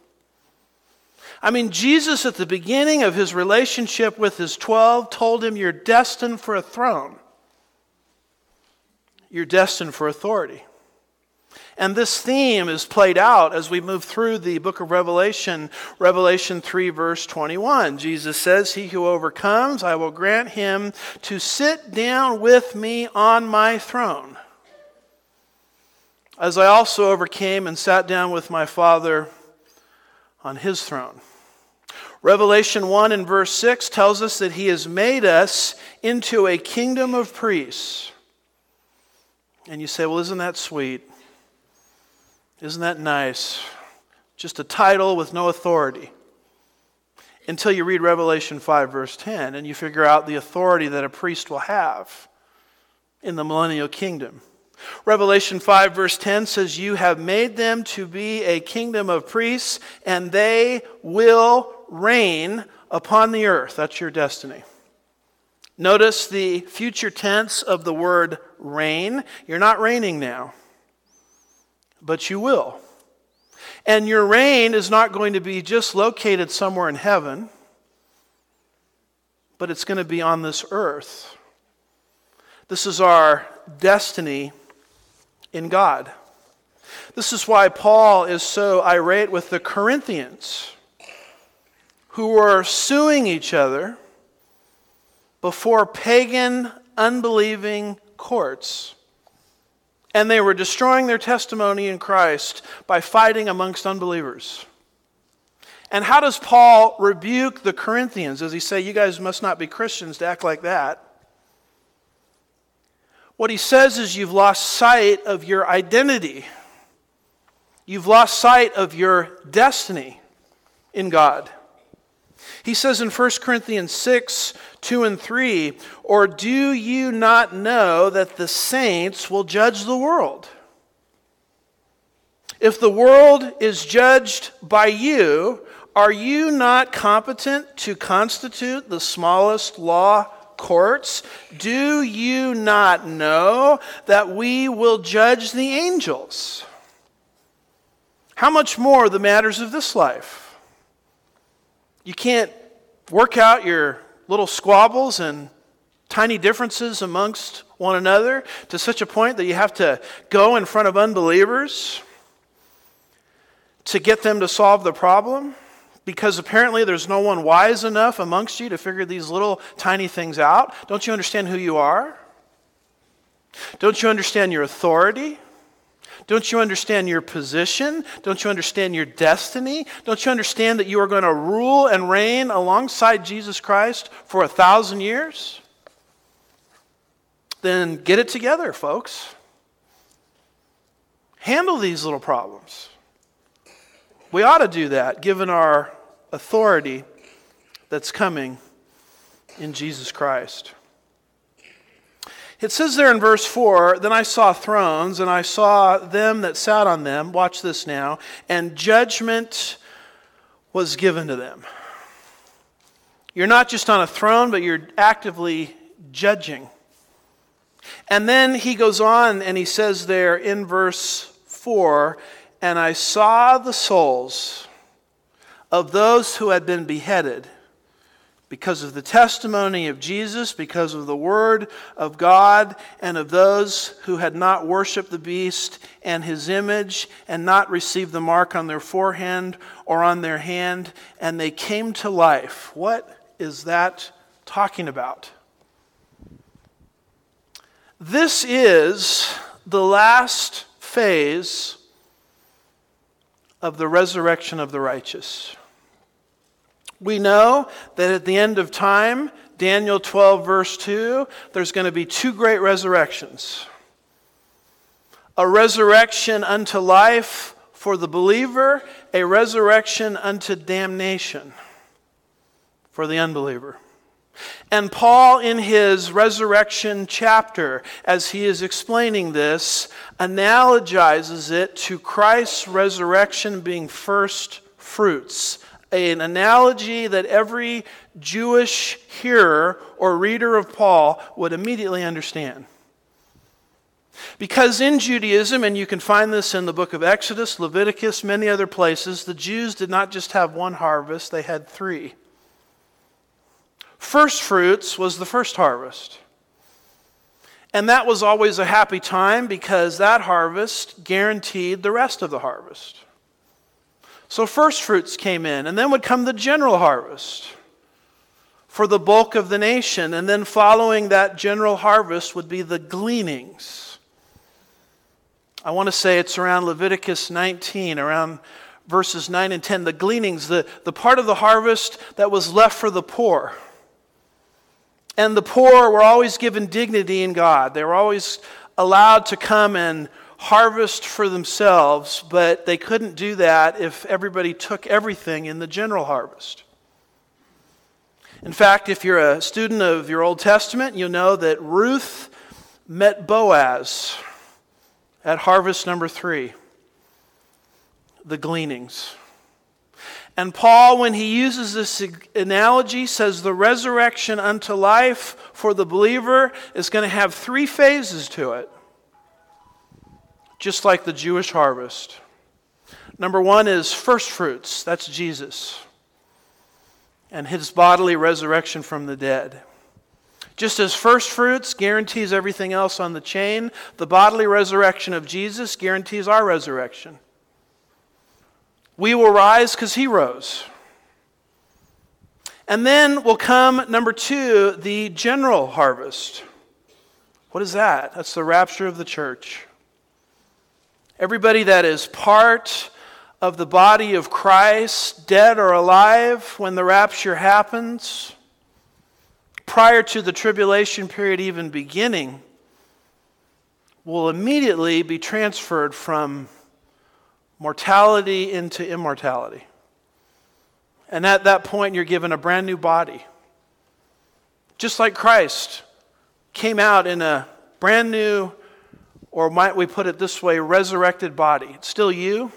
I mean, Jesus at the beginning of his relationship with his 12 told him, you're destined for a throne. You're destined for authority. And this theme is played out as we move through the book of Revelation, Revelation 3, verse 21. Jesus says, he who overcomes, I will grant him to sit down with me on my throne, as I also overcame and sat down with my Father on his throne. Revelation 1 and verse 6 tells us that he has made us into a kingdom of priests. And you say, well, isn't that sweet? Isn't that nice? Just a title with no authority. Until you read Revelation 5, verse 10, and you figure out the authority that a priest will have in the millennial kingdom. Revelation 5, verse 10 says, you have made them to be a kingdom of priests, and they will reign upon the earth. That's your destiny. Notice the future tense of the word reign. You're not reigning now, but you will. And your reign is not going to be just located somewhere in heaven, but it's going to be on this earth. This is our destiny in God. This is why Paul is so irate with the Corinthians, who were suing each other before pagan, unbelieving courts. And they were destroying their testimony in Christ by fighting amongst unbelievers. And how does Paul rebuke the Corinthians? Does he say, you guys must not be Christians to act like that? What he says is, you've lost sight of your identity. You've lost sight of your destiny. in God. He says in 1 Corinthians 6, 2 and 3, "Or do you not know that the saints will judge the world? If the world is judged by you, are you not competent to constitute the smallest law courts? Do you not know that we will judge the angels? How much more the matters of this life? You can't work out your little squabbles and tiny differences amongst one another to such a point that you have to go in front of unbelievers to get them to solve the problem, because apparently there's no one wise enough amongst you to figure these little tiny things out. Don't you understand who you are? Don't you understand your authority? Don't you understand your position? Don't you understand your destiny? Don't you understand that you are going to rule and reign alongside Jesus Christ for 1,000 years? Then get it together, folks. Handle these little problems. We ought to do that, given our authority that's coming in Jesus Christ. It says there in verse 4, "Then I saw thrones, and I saw them that sat on them," watch this now, "and judgment was given to them." You're not just on a throne, but you're actively judging. And then he goes on and he says there in verse 4, "And I saw the souls of those who had been beheaded because of the testimony of Jesus, because of the word of God, and of those who had not worshipped the beast and his image, and not received the mark on their forehead or on their hand, and they came to life." What is that talking about? This is the last phase of the resurrection of the righteous. We know that at the end of time, Daniel 12 verse 2, there's going to be two great resurrections. A resurrection unto life for the believer, a resurrection unto damnation for the unbeliever. And Paul, in his resurrection chapter, as he is explaining this, analogizes it to Christ's resurrection being first fruits. An analogy that every Jewish hearer or reader of Paul would immediately understand. Because in Judaism, and you can find this in the book of Exodus, Leviticus, many other places, the Jews did not just have one harvest, they had three. First fruits was the first harvest. And that was always a happy time because that harvest guaranteed the rest of the harvest. So first fruits came in, and then would come the general harvest for the bulk of the nation. And then following that general harvest would be the gleanings. I want to say it's around Leviticus 19, around verses 9 and 10. The gleanings, the part of the harvest that was left for the poor. And the poor were always given dignity in God. They were always allowed to come and harvest for themselves, but they couldn't do that if everybody took everything in the general harvest. In fact, if you're a student of your Old Testament, you'll know that Ruth met Boaz at harvest number 3, the gleanings. And Paul, when he uses this analogy, says the resurrection unto life for the believer is going to have 3 phases to it, just like the Jewish harvest. Number 1 is first fruits. That's Jesus and his bodily resurrection from the dead. Just as first fruits guarantees everything else on the chain, the bodily resurrection of Jesus guarantees our resurrection. We will rise because he rose. And then will come, number 2, the general harvest. What is that? That's the rapture of the church. Everybody that is part of the body of Christ, dead or alive, when the rapture happens, prior to the tribulation period even beginning, will immediately be transferred from mortality into immortality. And at that point, you're given a brand new body. Just like Christ came out in a brand new, or might we put it this way, resurrected body. It's still you.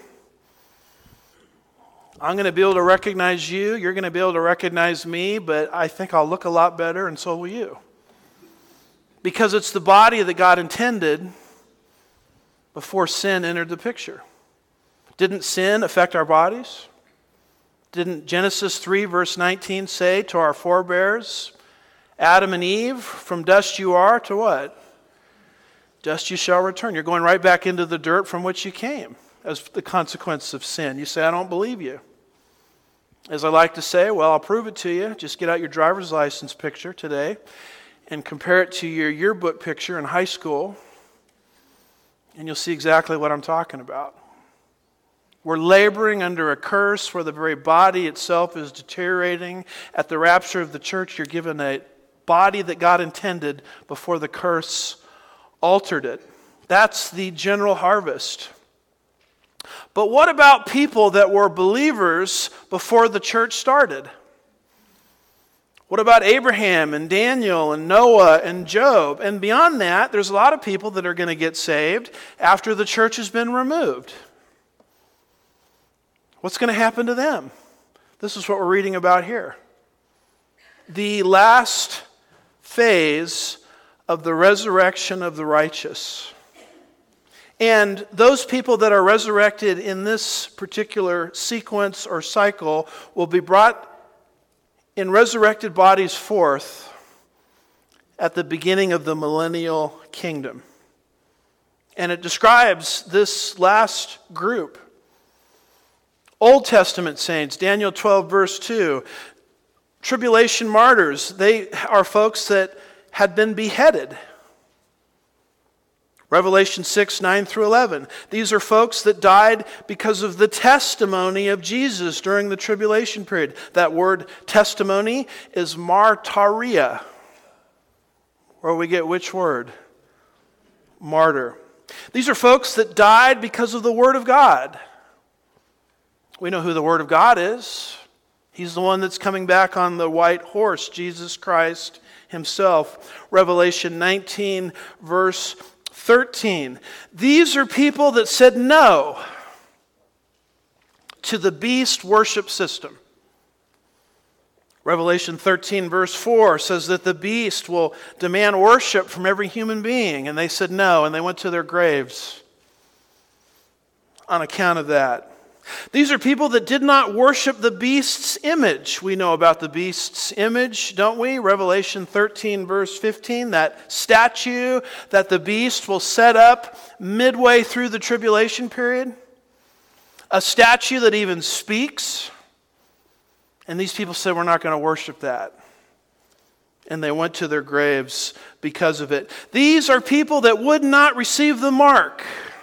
I'm going to be able to recognize you. You're going to be able to recognize me, but I think I'll look a lot better, and so will you. Because it's the body that God intended before sin entered the picture. Didn't sin affect our bodies? Didn't Genesis 3 verse 19 say to our forebears, Adam and Eve, from dust you are to what? Dust you shall return. You're going right back into the dirt from which you came as the consequence of sin. You say, I don't believe you. As I like to say, well, I'll prove it to you. Just get out your driver's license picture today and compare it to your yearbook picture in high school, and you'll see exactly what I'm talking about. We're laboring under a curse where the very body itself is deteriorating. At the rapture of the church, you're given a body that God intended before the curse altered it. That's the general harvest. But what about people that were believers before the church started? What about Abraham and Daniel and Noah and Job? And beyond that, there's a lot of people that are going to get saved after the church has been removed. What's going to happen to them? This is what we're reading about here. The last phase of the resurrection of the righteous. And those people that are resurrected in this particular sequence or cycle will be brought in resurrected bodies forth at the beginning of the millennial kingdom. And it describes this last group. Old Testament saints, Daniel 12 verse 2, tribulation martyrs, they are folks that had been beheaded. Revelation 6, 9 through 11. These are folks that died because of the testimony of Jesus during the tribulation period. That word testimony is martyria, where we get which word? Martyr. These are folks that died because of the Word of God. We know who the Word of God is. He's the one that's coming back on the white horse, Jesus Christ himself. Revelation 19, verse 13. These are people that said no to the beast worship system. Revelation 13 verse 4 says that the beast will demand worship from every human being. And they said no, and they went to their graves on account of that. These are people that did not worship the beast's image. We know about the beast's image, don't we? Revelation 13 verse 15, that statue that the beast will set up midway through the tribulation period. A statue that even speaks. And these people said, we're not going to worship that. And they went to their graves because of it. These are people that would not receive the mark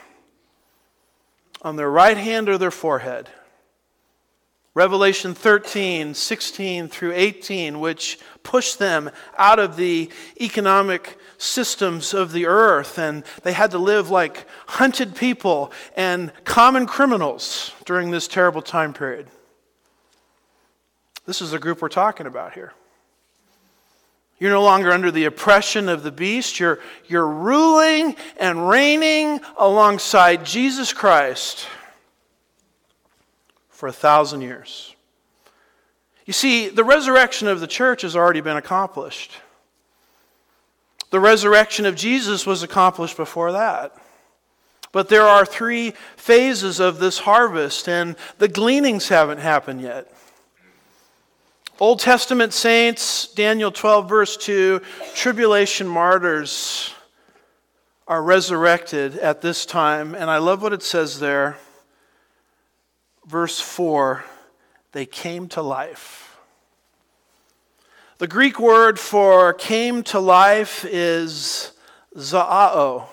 on their right hand or their forehead. Revelation 13, 16 through 18, which pushed them out of the economic systems of the earth, and they had to live like hunted people and common criminals during this terrible time period. This is the group we're talking about here. You're no longer under the oppression of the beast. You're ruling and reigning alongside Jesus Christ for 1,000 years. You see, the resurrection of the church has already been accomplished. The resurrection of Jesus was accomplished before that. But there are 3 phases of this harvest, and the gleanings haven't happened yet. Old Testament saints, Daniel 12 verse 2, tribulation martyrs are resurrected at this time. And I love what it says there. Verse 4, they came to life. The Greek word for came to life is zoao.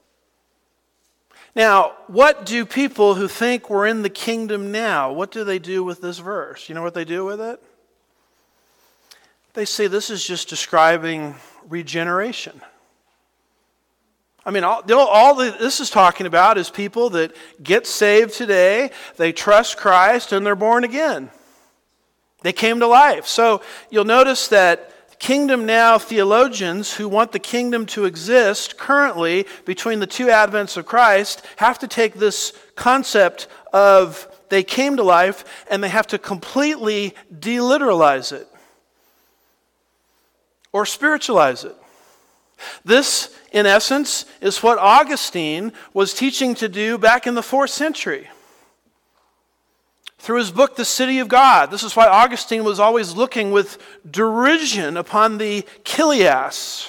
Now, what do people who think we're in the kingdom now, what do they do with this verse? You know what they do with it? They say this is just describing regeneration. I mean, all this is talking about is people that get saved today, they trust Christ, and they're born again. They came to life. So you'll notice that Kingdom Now theologians who want the kingdom to exist currently between the two advents of Christ have to take this concept of they came to life and they have to completely deliteralize it or spiritualize it. This, in essence, is what Augustine was teaching to do back in the 4th century. Through his book, The City of God. This is why Augustine was always looking with derision upon the Chilias,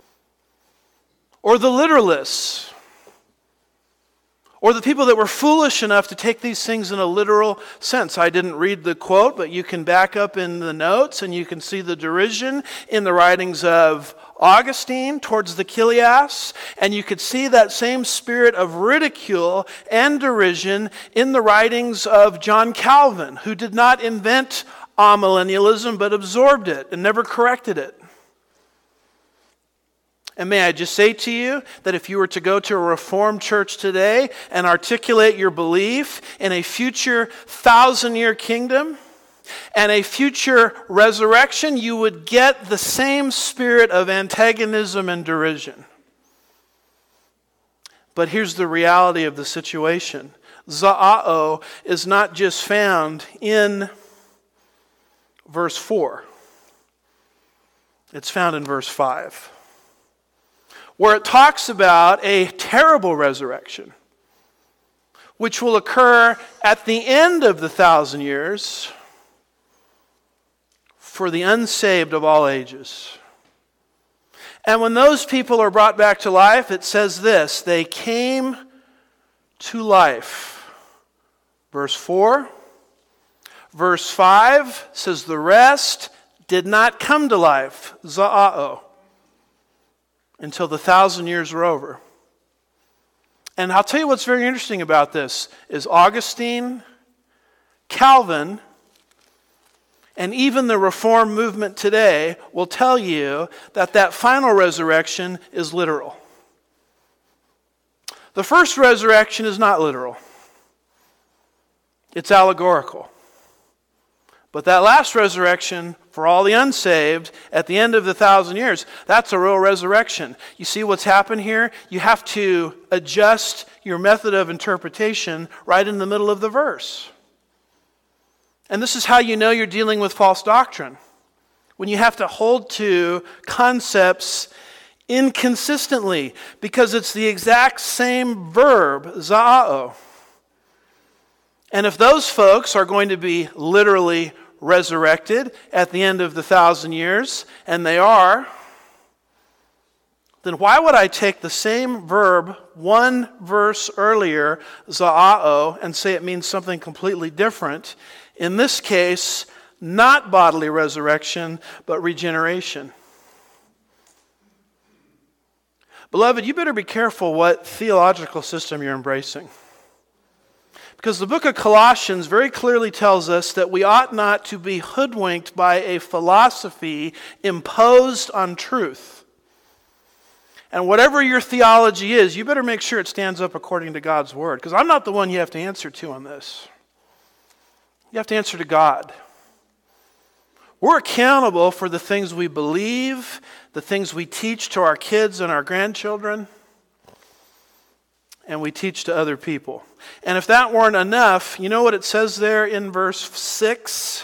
or the literalists, or the people that were foolish enough to take these things in a literal sense. I didn't read the quote, but you can back up in the notes and you can see the derision in the writings of Augustine towards the Chilias, and you could see that same spirit of ridicule and derision in the writings of John Calvin, who did not invent amillennialism but absorbed it and never corrected it. And may I just say to you that if you were to go to a Reformed church today and articulate your belief in a future 1,000-year kingdom and a future resurrection, you would get the same spirit of antagonism and derision. But here's the reality of the situation. Za'ao is not just found in verse 4. It's found in verse 5, where it talks about a terrible resurrection, which will occur at the end of the 1,000 years, for the unsaved of all ages. And when those people are brought back to life, it says this, they came to life. Verse 4. Verse 5 says the rest did not come to life, za'ao, until the 1,000 years were over. And I'll tell you what's very interesting about this is Augustine, Calvin, and even the Reformed movement today will tell you that that final resurrection is literal. The first resurrection is not literal. It's allegorical. But that last resurrection for all the unsaved at the end of the 1,000 years, that's a real resurrection. You see what's happened here? You have to adjust your method of interpretation right in the middle of the verse. And this is how you know you're dealing with false doctrine. When you have to hold to concepts inconsistently, because it's the exact same verb, za'ao. And if those folks are going to be literally resurrected at the end of the 1,000 years, and they are, then why would I take the same verb one verse earlier, za'ao, and say it means something completely different? In this case, not bodily resurrection, but regeneration. Beloved, you better be careful what theological system you're embracing. Because the book of Colossians very clearly tells us that we ought not to be hoodwinked by a philosophy imposed on truth. And whatever your theology is, you better make sure it stands up according to God's word. Because I'm not the one you have to answer to on this. You have to answer to God. We're accountable for the things we believe, the things we teach to our kids and our grandchildren, and we teach to other people. And if that weren't enough, you know what it says there in verse 6?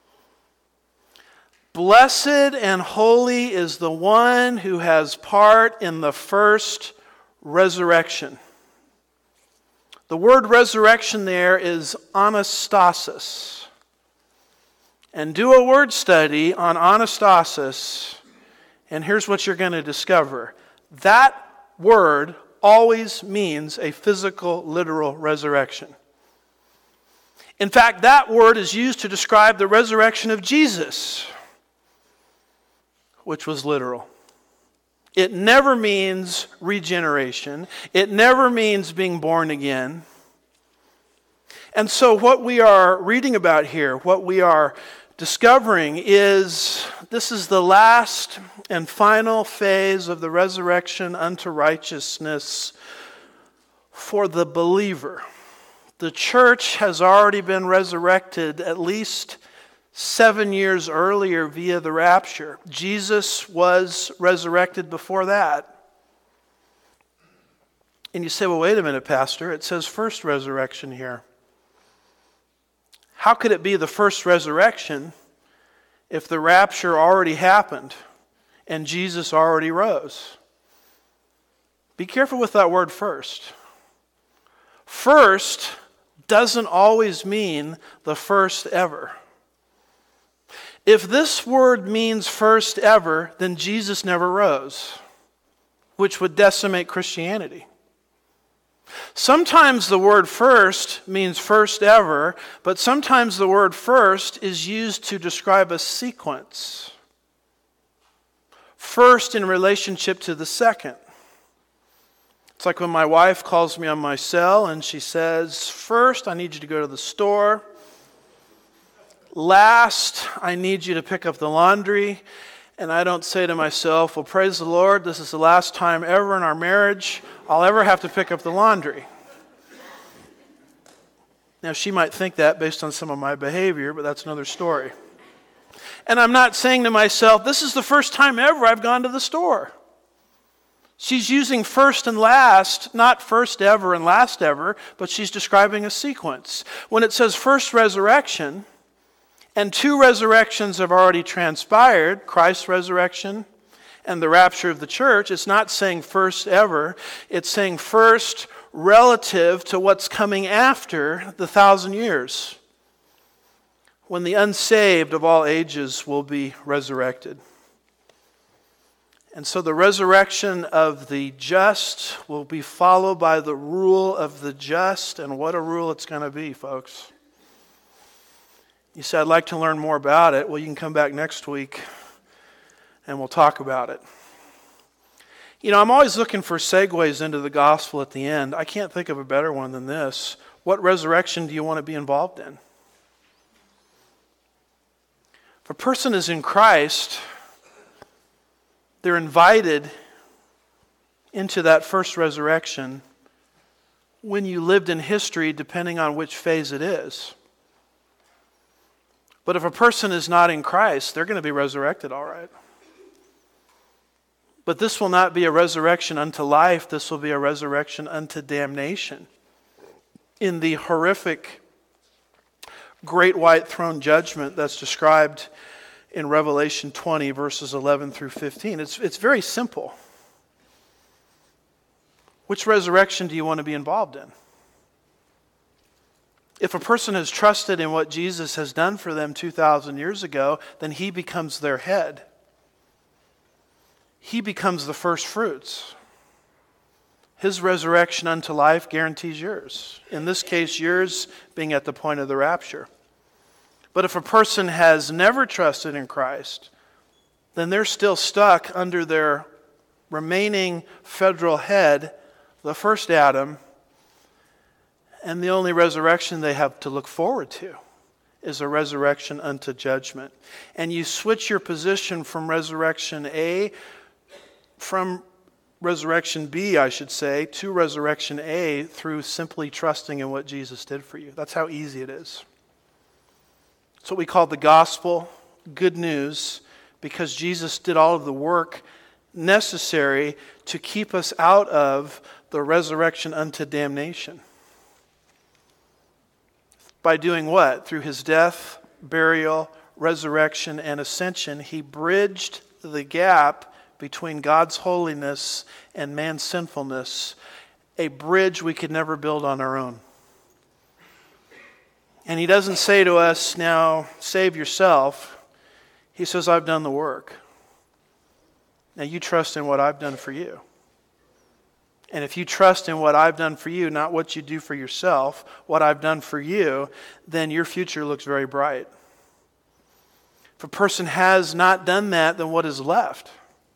Blessed and holy is the one who has part in the first resurrection. The word resurrection there is anastasis. And do a word study on anastasis, and here's what you're going to discover. That word always means a physical, literal resurrection. In fact, that word is used to describe the resurrection of Jesus, which was literal. It never means regeneration. It never means being born again. And so what we are reading about here, what we are discovering is this is the last and final phase of the resurrection unto righteousness for the believer. The church has already been resurrected at least 7 years earlier via the rapture. Jesus was resurrected before that. And you say, well, wait a minute, Pastor. It says first resurrection here. How could it be the first resurrection if the rapture already happened and Jesus already rose? Be careful with that word first. First doesn't always mean the first ever. If this word means first ever, then Jesus never rose, which would decimate Christianity. Sometimes the word first means first ever, but sometimes the word first is used to describe a sequence. First in relationship to the second. It's like when my wife calls me on my cell and she says, first, I need you to go to the store. Last, I need you to pick up the laundry. And I don't say to myself, well, praise the Lord, this is the last time ever in our marriage I'll ever have to pick up the laundry. Now, she might think that based on some of my behavior, but that's another story. And I'm not saying to myself, this is the first time ever I've gone to the store. She's using first and last, not first ever and last ever, but she's describing a sequence. When it says first resurrection, and 2 resurrections have already transpired, Christ's resurrection and the rapture of the church, it's not saying first ever, it's saying first relative to what's coming after the 1,000 years, when the unsaved of all ages will be resurrected. And so the resurrection of the just will be followed by the rule of the just, and what a rule it's going to be, folks. You say, I'd like to learn more about it. Well, you can come back next week and we'll talk about it. You know, I'm always looking for segues into the gospel at the end. I can't think of a better one than this. What resurrection do you want to be involved in? If a person is in Christ, they're invited into that first resurrection when you lived in history, depending on which phase it is. But if a person is not in Christ, they're going to be resurrected, all right. But this will not be a resurrection unto life. This will be a resurrection unto damnation. In the horrific great white throne judgment that's described in Revelation 20, verses 11 through 15. It's very simple. Which resurrection do you want to be involved in? If a person has trusted in what Jesus has done for them 2,000 years ago, then he becomes their head. He becomes the first fruits. His resurrection unto life guarantees yours. In this case, yours being at the point of the rapture. But if a person has never trusted in Christ, then they're still stuck under their remaining federal head, the first Adam, and the only resurrection they have to look forward to is a resurrection unto judgment. And you switch your position from resurrection resurrection B, I should say, to resurrection A through simply trusting in what Jesus did for you. That's how easy it is. It's what we call the gospel, good news, because Jesus did all of the work necessary to keep us out of the resurrection unto damnation. By doing what? Through his death, burial, resurrection, and ascension, he bridged the gap between God's holiness and man's sinfulness, a bridge we could never build on our own. And he doesn't say to us, now save yourself. He says, I've done the work. Now you trust in what I've done for you. And if you trust in what I've done for you, not what you do for yourself, what I've done for you, then your future looks very bright. If a person has not done that, then what is left?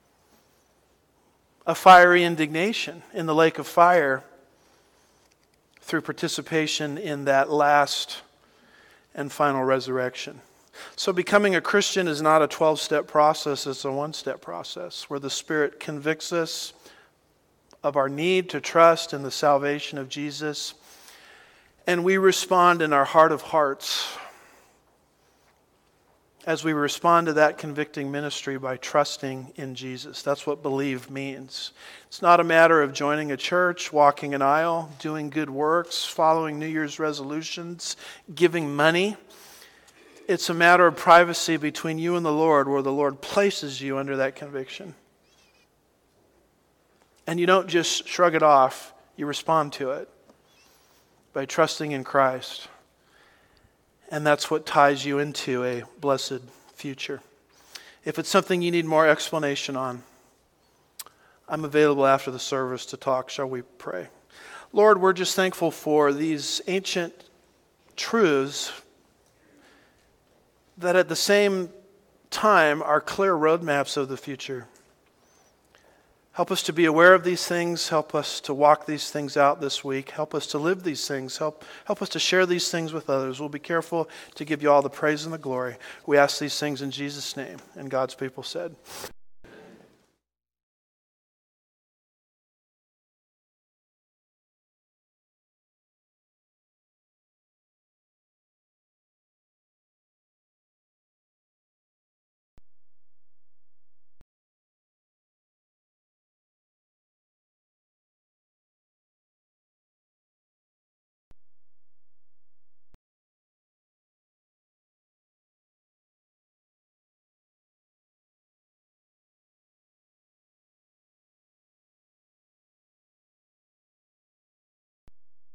A fiery indignation in the lake of fire through participation in that last and final resurrection. So becoming a Christian is not a 12-step process, it's a one-step process where the Spirit convicts us of our need to trust in the salvation of Jesus, and we respond in our heart of hearts as we respond to that convicting ministry by trusting in Jesus. That's what believe means. It's not a matter of joining a church, walking an aisle, doing good works, following New Year's resolutions, giving money. It's a matter of privacy between you and the Lord, where the Lord places you under that conviction. And you don't just shrug it off, you respond to it by trusting in Christ. And that's what ties you into a blessed future. If it's something you need more explanation on, I'm available after the service to talk. Shall we pray? Lord, we're just thankful for these ancient truths that at the same time are clear roadmaps of the future. Help us to be aware of these things. Help us to walk these things out this week. Help us to live these things. Help us to share these things with others. We'll be careful to give you all the praise and the glory. We ask these things in Jesus' name. And God's people said.